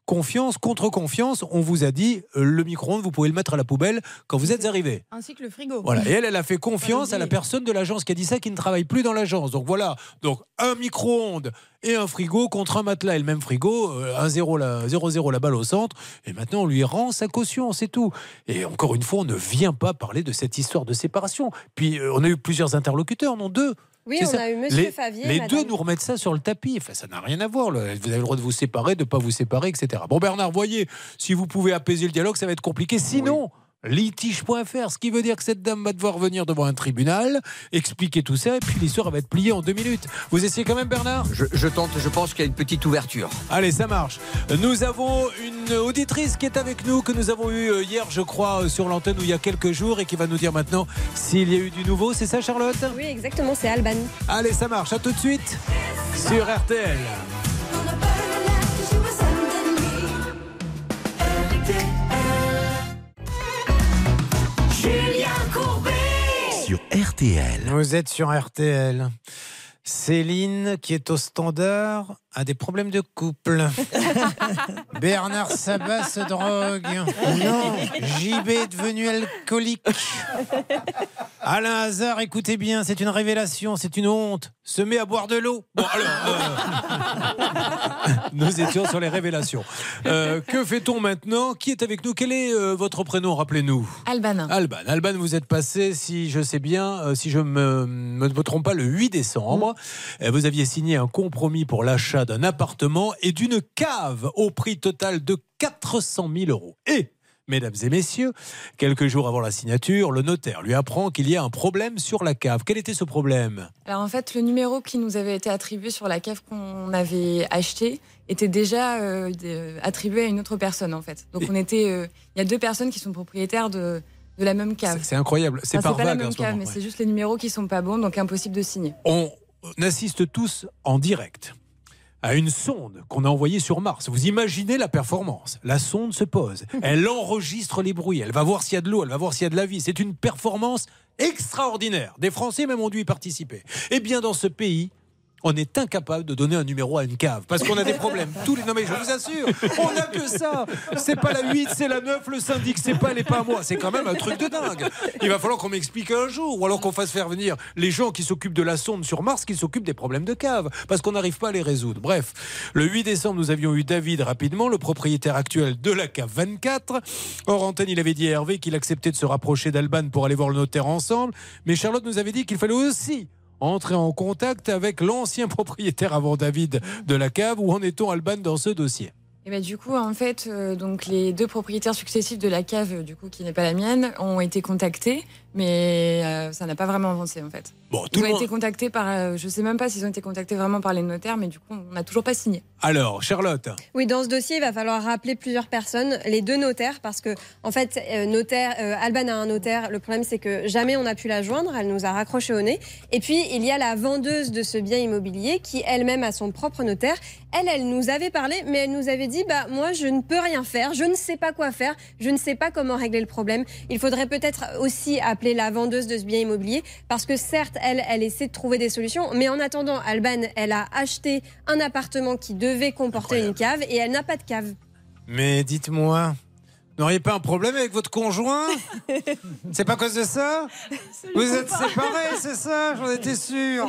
confiance contre confiance. On vous a dit, le micro-ondes, vous pouvez le mettre à la poubelle quand vous êtes arrivé. Ainsi que le frigo. Voilà. Et elle a fait confiance à la personne de l'agence qui a dit ça, qui ne travaille plus dans l'agence. Donc voilà. Donc un micro-ondes et un frigo contre un matelas et le même frigo, 0-0 la balle au centre. Et maintenant, on lui rend sa caution, c'est tout. Et encore une fois, on ne vient pas parler de cette histoire de séparation. Puis on a eu plusieurs interlocuteurs, non 2. Oui, on a eu Monsieur Favier. Les madame. 2 nous remettent ça sur le tapis. Enfin, ça n'a rien à voir. Vous avez le droit de vous séparer, de ne pas vous séparer, etc. Bon, Bernard, voyez, si vous pouvez apaiser le dialogue, ça va être compliqué. Sinon, litige.fr, ce qui veut dire que cette dame va devoir venir devant un tribunal, expliquer tout ça, et puis l'histoire va être pliée en 2 minutes. Vous essayez quand même, Bernard ? Je tente, je pense qu'il y a une petite ouverture. Allez, ça marche. Nous avons une auditrice qui est avec nous, que nous avons eue hier, je crois, sur l'antenne, où il y a quelques jours, et qui va nous dire maintenant s'il y a eu du nouveau. C'est ça, Charlotte ? Oui, exactement, c'est Alban. Allez, ça marche. À tout de suite sur RTL. Julien Courbet Sur RTL. Vous êtes sur RTL. Céline, qui est au standard, a des problèmes de couple. Bernard Sabat se drogue. Non. JB est devenu alcoolique. Alain Hazard, écoutez bien, c'est une révélation, c'est une honte. Se met à boire de l'eau. Bon, alors, nous étions sur les révélations. Que fait-on maintenant ? Qui est avec nous ? Quel est votre prénom ? Rappelez-nous. Alban. Alban, vous êtes passé, si je sais bien, si je me trompe pas, le 8 décembre. Vous aviez signé un compromis pour l'achat d'un appartement et d'une cave au prix total de 400 000 €. Et, mesdames et messieurs, quelques jours avant la signature, le notaire lui apprend qu'il y a un problème sur la cave. Quel était ce problème ? Alors en fait, le numéro qui nous avait été attribué sur la cave qu'on avait achetée était déjà attribué à une autre personne en fait. Donc il y a 2 personnes qui sont propriétaires de la même cave. C'est incroyable, c'est par pas vague la même cave, mais c'est juste les numéros qui sont pas bons, donc impossible de signer. On assiste tous en direct à une sonde qu'on a envoyée sur Mars. Vous imaginez la performance. La sonde se pose, elle enregistre les bruits, elle va voir s'il y a de l'eau, elle va voir s'il y a de la vie. C'est une performance extraordinaire. Des Français même ont dû y participer. Eh bien, dans ce pays, on est incapable de donner un numéro à une cave parce qu'on a des problèmes. Non mais je vous assure, on n'a que ça. C'est pas la 8, c'est la 9, le syndic, c'est pas elle et pas moi. C'est quand même un truc de dingue. Il va falloir qu'on m'explique un jour, ou alors qu'on fasse faire venir les gens qui s'occupent de la sonde sur Mars, qui s'occupent des problèmes de cave, parce qu'on n'arrive pas à les résoudre. Bref, le 8 décembre, nous avions eu David rapidement, le propriétaire actuel de la cave 24. Hors antenne, il avait dit à Hervé qu'il acceptait de se rapprocher d'Alban pour aller voir le notaire ensemble. Mais Charlotte nous avait dit qu'il fallait aussi entrer en contact avec l'ancien propriétaire avant David de la cave. Où en est-on, Alban, dans ce dossier ? Et ben du coup, en fait, donc les 2 propriétaires successifs de la cave, du coup, qui n'est pas la mienne, ont été contactés, mais ça n'a pas vraiment avancé, en fait. Bon, ils ont été contactés par, je sais même pas s'ils ont été contactés vraiment par les notaires, mais du coup, on n'a toujours pas signé. Alors, Charlotte. Oui, dans ce dossier, il va falloir rappeler plusieurs personnes, les 2 notaires, parce que, en fait, Alban a un notaire. Le problème, c'est que jamais on a pu la joindre. Elle nous a raccroché au nez. Et puis, il y a la vendeuse de ce bien immobilier qui, elle-même, a son propre notaire. Elle nous avait parlé, mais elle nous avait dit, moi, je ne peux rien faire. Je ne sais pas quoi faire. Je ne sais pas comment régler le problème. Il faudrait peut-être aussi appeler la vendeuse de ce bien immobilier, parce que certes, elle essaie de trouver des solutions, mais en attendant, Alban, elle a acheté un appartement qui devait comporter une cave et elle n'a pas de cave. Mais dites-moi, n'auriez pas un problème avec votre conjoint ? C'est pas à cause de ça ? Vous êtes séparés, c'est ça ? J'en étais sûr.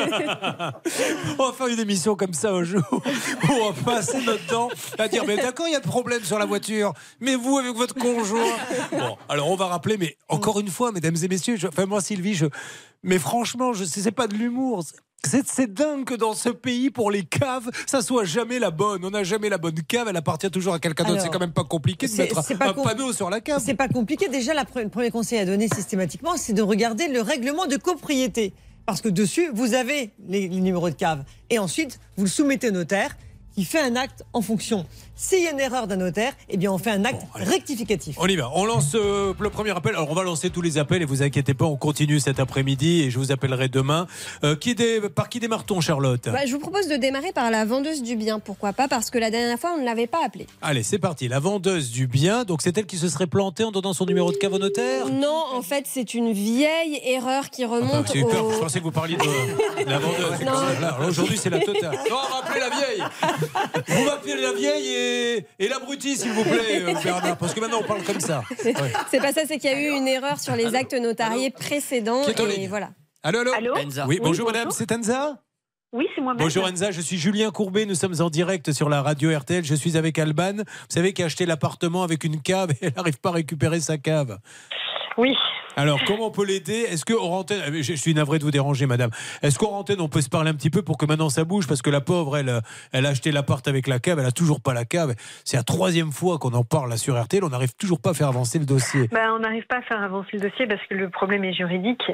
On va faire une émission comme ça un jour où on va passer notre temps à dire mais d'accord, il y a de problème sur la voiture, mais vous avec votre conjoint. Bon, alors on va rappeler, mais encore une fois, mesdames et messieurs, moi Sylvie, mais franchement, c'est pas de l'humour. C'est dingue que dans ce pays, pour les caves, ça soit jamais la bonne. On n'a jamais la bonne cave, elle appartient toujours à quelqu'un d'autre. C'est quand même pas compliqué de mettre un panneau sur la cave. C'est pas compliqué. Déjà, le premier conseil à donner systématiquement, c'est de regarder le règlement de copropriété. Parce que dessus, vous avez les numéros de cave. Et ensuite, vous le soumettez au notaire qui fait un acte en fonction. S'il y a une erreur d'un notaire, eh bien on fait un acte rectificatif. On y va, on lance le premier appel. Alors on va lancer tous les appels et vous inquiétez pas, on continue cet après-midi et je vous appellerai demain. Par qui démarre-t-on, Charlotte ? Je vous propose de démarrer par la vendeuse du bien, pourquoi pas, parce que la dernière fois on ne l'avait pas appelée. Allez, c'est parti, la vendeuse du bien, donc c'est elle qui se serait plantée en donnant son numéro de cave au notaire ? Non, en fait c'est une vieille erreur qui remonte j'ai eu peur, je pensais que vous parliez de la vendeuse. Alors, aujourd'hui c'est la totale. Non, rappelez la vieille. Vous m'appelez la vieille et l'abruti, s'il vous plaît, Bernard, parce que maintenant on parle comme ça. Ouais. C'est pas ça, c'est qu'il y a eu une erreur sur les actes notariés précédents. Et voilà. Allô. Oui, bonjour madame, bonjour. c'est Enza. Oui, c'est moi-même. Bonjour Enza, je suis Julien Courbet, nous sommes en direct sur la radio RTL, je suis avec Alban, vous savez, qui a acheté l'appartement avec une cave et elle n'arrive pas à récupérer sa cave. Oui. Alors, comment on peut l'aider? Est-ce que hors antenne, je suis navré de vous déranger, madame. Est-ce qu'hors antenne, on peut se parler un petit peu pour que maintenant ça bouge? Parce que la pauvre, elle a acheté l'appart avec la cave, elle a toujours pas la cave. C'est la 3e fois qu'on en parle là sur RTL, on n'arrive toujours pas à faire avancer le dossier. On n'arrive pas à faire avancer le dossier parce que le problème est juridique.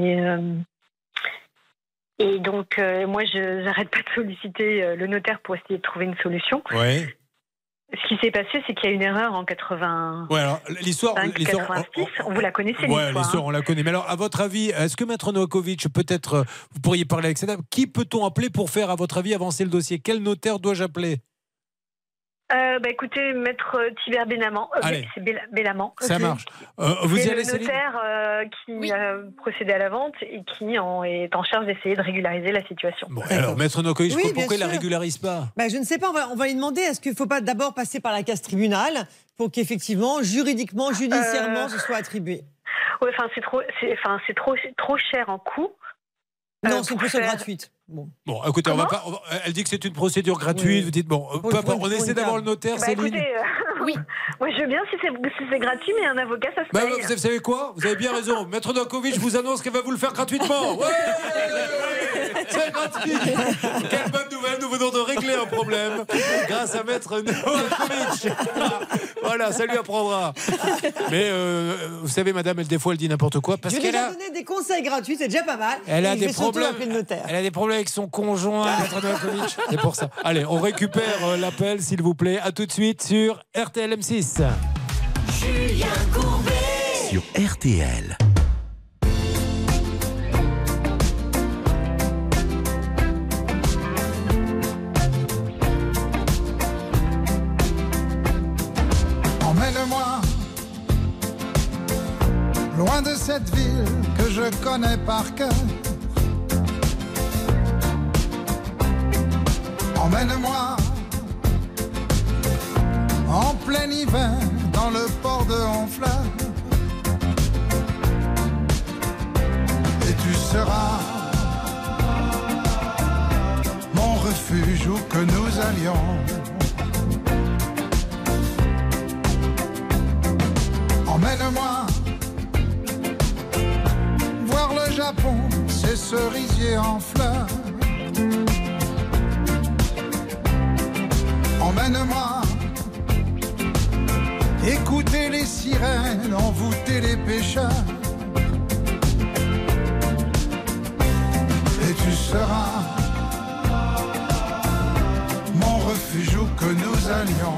Et donc, moi, je n'arrête pas de solliciter le notaire pour essayer de trouver une solution. Ouais. Ce qui s'est passé, c'est qu'il y a une erreur en 80. Ouais, alors l'histoire, 86, vous la connaissez, l'histoire, on la connaît. Mais alors, à votre avis, est-ce que Maître Novakovic, peut-être, vous pourriez parler avec cette dame, qui peut-on appeler pour faire, à votre avis, avancer le dossier? Quel notaire dois-je appeler? Écoutez, Maître Thibert Bénaman. C'est Bélaman. Ça marche. Vous c'est y allez, le notaire qui a procédé à la vente et qui est en charge d'essayer de régulariser la situation. Bon, alors, Maître Novakovic, pourquoi il ne la régularise pas? Je ne sais pas, on va lui demander, est-ce qu'il ne faut pas d'abord passer par la case tribunal pour qu'effectivement, juridiquement, judiciairement, ce soit attribué? Oui, c'est trop cher en coût. Non, c'est une procédure gratuite. Bon, écoutez, elle dit que c'est une procédure gratuite. Vous dites, on essaie d'avoir le notaire, Céline. Écoutez, oui. Moi, je veux bien si c'est gratuit, mais un avocat, ça se paye. Vous savez quoi? Vous avez bien raison. Maître Novakovic, je vous annonce qu'elle va vous le faire gratuitement. Ouais, c'est gratuit. Quelle bonne nouvelle, nous venons de régler un problème grâce à Maître Novakovic. Voilà, ça lui apprendra. Mais vous savez, madame, des fois, elle dit n'importe quoi. Parce qu'elle a donné des conseils gratuits, c'est déjà pas mal. Elle a des problèmes. Elle a des problèmes avec son conjoint, Maître Novakovic. C'est pour ça. Allez, on récupère l'appel, s'il vous plaît. À tout de suite sur RTL M6. Julien Courbet sur RTL. Emmène-moi loin de cette ville que je connais par cœur. Emmène-moi en plein hiver dans le port de Honfleur. Et tu seras mon refuge où que nous allions. Emmène-moi voir le Japon, ses cerisiers en fleurs. Emmène-moi écouter les sirènes, envoûter les pêcheurs. Et tu seras mon refuge où que nous allions.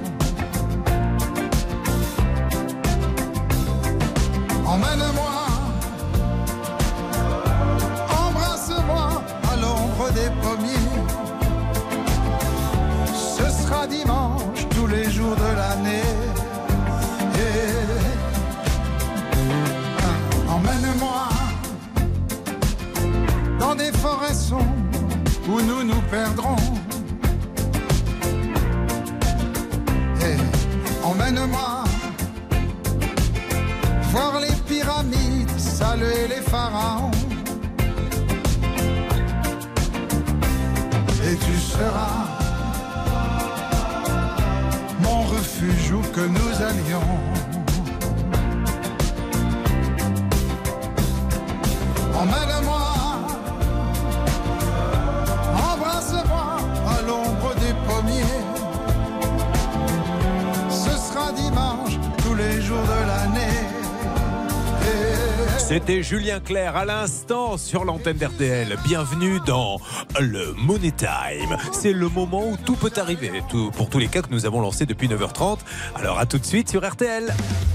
Emmène-moi, embrasse-moi à l'ombre des pommiers. Ce sera dimanche tous les jours de l'année. Emmène-moi dans des forêts sombres où nous nous perdrons. Emmène-moi voir les pyramides, saluer les pharaons. Et tu seras mon refuge où que nous allions. Emmène-moi, embrasse-moi à l'ombre des pommiers. Ce sera dimanche tous les jours de l'année. C'était Julien Clerc à l'instant sur l'antenne d'RTL. Bienvenue dans le Money Time. C'est le moment où tout peut arriver, pour tous les cas que nous avons lancés depuis 9h30. Alors à tout de suite sur RTL.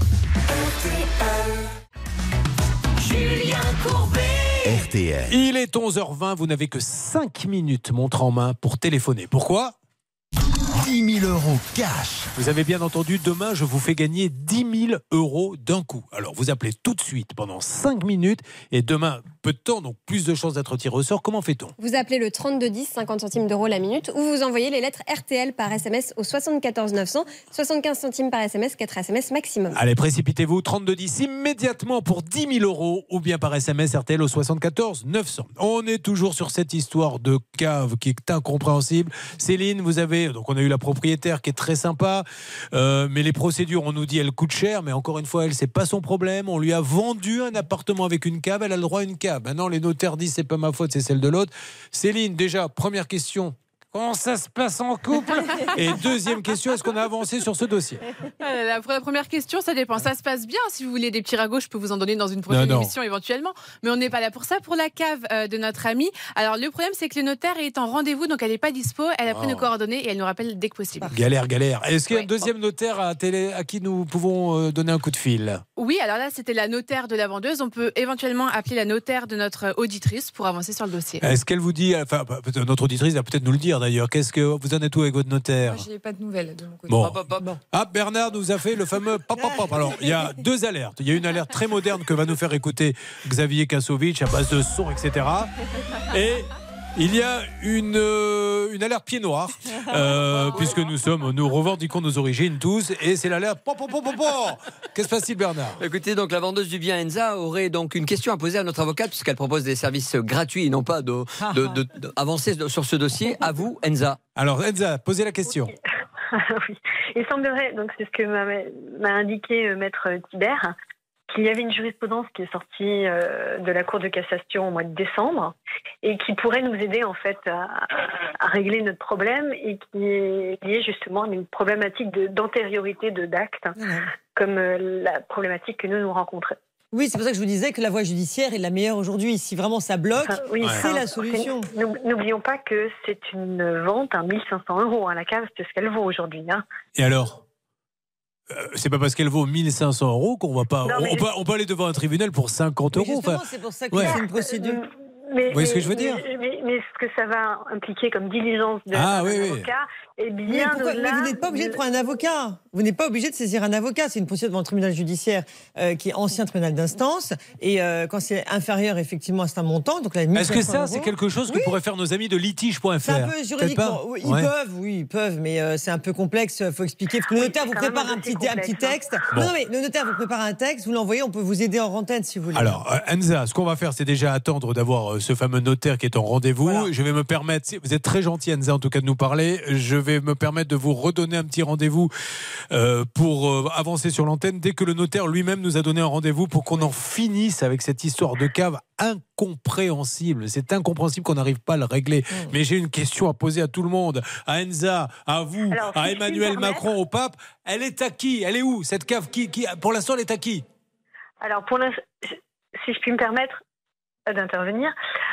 Julien Courbet. RTL. Il est 11h20, vous n'avez que 5 minutes montre en main pour téléphoner. Pourquoi ? 10 000 € cash. Vous avez bien entendu, demain, je vous fais gagner 10 000 € d'un coup. Alors, vous appelez tout de suite pendant 5 minutes. Et demain, peu de temps, donc plus de chances d'être tiré au sort. Comment fait-on ? Vous appelez le 3210, 50 centimes d'euros la minute, ou vous envoyez les lettres RTL par SMS au 74 900, 75 centimes par SMS, 4 SMS maximum. Allez, précipitez-vous, 3210 immédiatement pour 10 000 €, ou bien par SMS RTL au 74 900. On est toujours sur cette histoire de cave qui est incompréhensible. Céline, vous avez, donc on a eu la propriétaire qui est très sympa, mais les procédures, on nous dit, elles coûtent cher, mais encore une fois, elle, c'est pas son problème. On lui a vendu un appartement avec une cave, elle a le droit à une cave. Maintenant, les notaires disent, c'est pas ma faute, c'est celle de l'autre. Céline, déjà, première question. Comment ça se passe en couple ? Et deuxième question, est-ce qu'on a avancé sur ce dossier ? Pour la première question, ça dépend. Ça se passe bien. Si vous voulez des petits ragots, je peux vous en donner dans une prochaine émission éventuellement. Mais on n'est pas là pour ça. Pour la cave de notre amie, alors le problème, c'est que le notaire est en rendez-vous, donc elle n'est pas dispo. Elle a pris nos coordonnées et elle nous rappelle dès que possible. Galère. Est-ce qu'il y a un deuxième notaire à qui nous pouvons donner un coup de fil ? Oui, alors là, c'était la notaire de la vendeuse. On peut éventuellement appeler la notaire de notre auditrice pour avancer sur le dossier. Est-ce qu'elle vous dit, enfin, notre auditrice va peut-être nous le dire d'ailleurs, qu'est-ce que vous en êtes où avec votre notaire ? Moi, je n'ai pas de nouvelles de mon côté. Bon. Ah, Bernard nous a fait le fameux pop. Alors, il y a deux alertes. Il y a une alerte très moderne que va nous faire écouter Xavier Kasovic à base de son, etc. Et il y a une alerte pied noir, puisque nous revendiquons nos origines tous, et c'est l'alerte pop. Qu'est-ce qui se passe-t-il, Bernard ? Écoutez, donc la vendeuse du bien Enza aurait donc une question à poser à notre avocate, puisqu'elle propose des services gratuits et non pas d'avancer sur ce dossier. À vous, Enza. Alors, Enza, posez la question. Oui. Il semblerait, donc c'est ce que m'a indiqué Maître Thibert, qu'il y avait une jurisprudence qui est sortie de la Cour de cassation au mois de décembre et qui pourrait nous aider en fait à régler notre problème et qui est liée justement à une problématique d'antériorité d'actes, comme la problématique que nous rencontrons. Oui, c'est pour ça que je vous disais que la voie judiciaire est la meilleure aujourd'hui. Si vraiment ça bloque, c'est la solution. N'oublions pas que c'est une vente à 1 500 €. La cave, c'est ce qu'elle vaut aujourd'hui. Et alors ? C'est pas parce qu'elle vaut 1 500 € qu'on va pas. On peut aller devant un tribunal pour 50 €. Justement, c'est pour ça que c'est une procédure. Vous voyez ce que je veux dire ? Mais ce que ça va impliquer comme diligence d'un avocat, est bien mais vous n'êtes pas obligé de prendre un avocat. Vous n'êtes pas obligé de saisir un avocat. C'est une procédure devant le tribunal judiciaire qui est ancien tribunal d'instance. Et quand c'est inférieur effectivement à ce montant, donc là, est-ce que ça, c'est quelque chose que pourraient faire nos amis de litige.fr ? C'est un peu juridique. Ils peuvent, mais c'est un peu complexe. Il faut expliquer. Parce que le notaire vous prépare un petit texte. Non, mais le notaire vous prépare un texte, vous l'envoyez, on peut vous aider en antenne si vous voulez. Alors, Enza, ce qu'on va faire, c'est déjà attendre d'avoir ce fameux notaire qui est en rendez-vous. Voilà. Je vais me permettre, vous êtes très gentil, Enza, en tout cas de nous parler. Je vais me permettre de vous redonner un petit rendez-vous pour avancer sur l'antenne dès que le notaire lui-même nous a donné un rendez-vous pour qu'on en finisse avec cette histoire de cave incompréhensible. C'est incompréhensible qu'on n'arrive pas à le régler. Mais j'ai une question à poser à tout le monde, à Enza, à vous, à Emmanuel Macron, au pape. Elle est à qui ? Elle est où cette cave qui pour l'instant, elle est à qui ? Alors, pour l'instant, si je puis me permettre d'intervenir,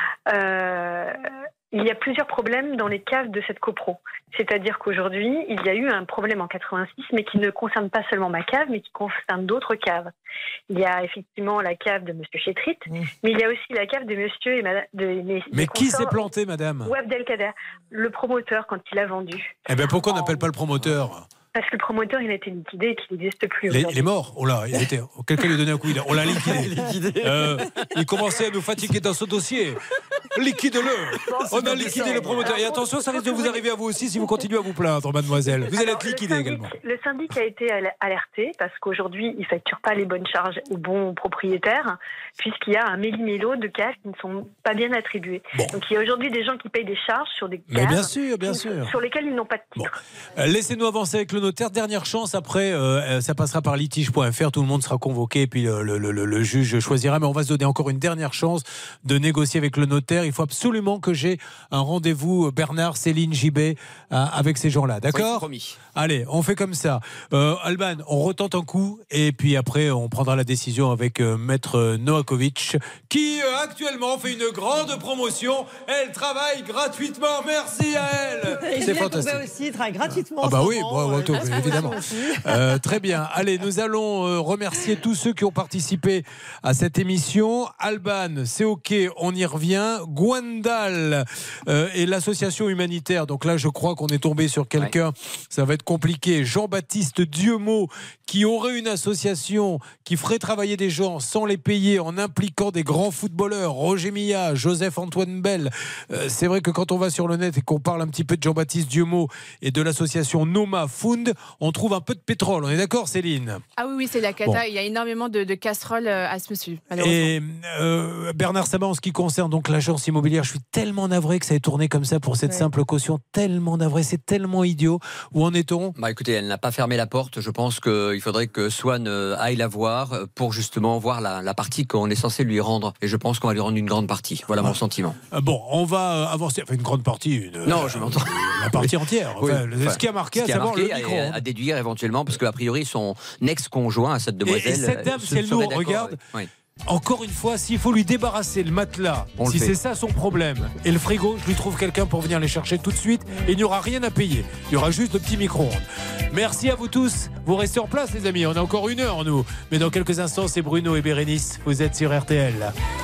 il y a plusieurs problèmes dans les caves de cette copro. C'est-à-dire qu'aujourd'hui, il y a eu un problème en 86, mais qui ne concerne pas seulement ma cave, mais qui concerne d'autres caves. Il y a effectivement la cave de M. Chétrit, mais il y a aussi la cave de monsieur et madame... Mais qui s'est planté, madame ? Ou Abdelkader, le promoteur, quand il a vendu. Eh bien, pourquoi on n'appelle pas le promoteur ? Parce que le promoteur, il a été liquidé et qu'il n'existe plus. Il est mort. Oh là, quelqu'un lui a donné un coup. On l'a liquidé. Il commençait à nous fatiguer dans ce dossier. Liquide-le. On a liquidé le promoteur. Et attention, ça risque de vous arriver à vous aussi si vous continuez à vous plaindre, mademoiselle. Vous allez être liquidé également. Le syndic a été alerté parce qu'aujourd'hui, il ne facture pas les bonnes charges aux bons propriétaires, puisqu'il y a un méli-mélo de caves qui ne sont pas bien attribuées. Donc il y a aujourd'hui des gens qui payent des charges sur des caves bien sûr. sur lesquelles ils n'ont pas de titre. Laissez-nous avancer avec le notaire. Dernière chance, après, ça passera par litige.fr. Tout le monde sera convoqué et puis le juge choisira. Mais on va se donner encore une dernière chance de négocier avec le notaire. Il faut absolument que j'ai un rendez-vous, Bernard, Céline, JB, avec ces gens-là. D'accord ? Oui, promis. Allez, on fait comme ça. Alban, on retente un coup et puis après, on prendra la décision avec Maître Novakovic qui actuellement fait une grande promotion. Elle travaille gratuitement. Merci à elle. Et c'est fantastique. Aussi, il travaille gratuitement. Ah bah oui, bon, Tantôt, évidemment. Très bien. Allez, nous allons remercier tous ceux qui ont participé à cette émission. Alban, c'est OK, on y revient. Gwendal et l'association humanitaire. Donc là, je crois qu'on est tombé sur quelqu'un. Ça va être compliqué. Jean-Baptiste Dieumeau, qui aurait une association qui ferait travailler des gens sans les payer, en impliquant des grands footballeurs, Roger Milla, Joseph-Antoine Bell. C'est vrai que quand on va sur le net et qu'on parle un petit peu de Jean-Baptiste Dieumeau et de l'association Noma Found, on trouve un peu de pétrole. On est d'accord, Céline? Ah oui, c'est la cata. Bon. Il y a énormément de casseroles à ce monsieur, malheureusement. Et Bernard Sabat, en ce qui concerne donc l'agence immobilière, je suis tellement navré que ça ait tourné comme ça pour cette simple caution. Tellement navré, c'est tellement idiot. Où en est-on? Écoutez, elle n'a pas fermé la porte. Je pense qu'il faudrait que Swan aille la voir pour justement voir la partie qu'on est censé lui rendre. Et je pense qu'on va lui rendre une grande partie. Voilà mon sentiment. Bon, on va avancer. Enfin, une grande partie. Non, je m'entends. La partie entière. Ce qui a marqué, à savoir le micro. À déduire éventuellement, parce qu'a priori, son ex-conjoint à cette demoiselle. Et cette dame, si elle nous regarde. Encore une fois, s'il faut lui débarrasser le matelas, si c'est ça son problème, et le frigo, je lui trouve quelqu'un pour venir les chercher tout de suite, et il n'y aura rien à payer. Il y aura juste le petit micro-ondes. Merci à vous tous. Vous restez en place, les amis. On a encore 1 heure, nous. Mais dans quelques instants, c'est Bruno et Bérénice. Vous êtes sur RTL.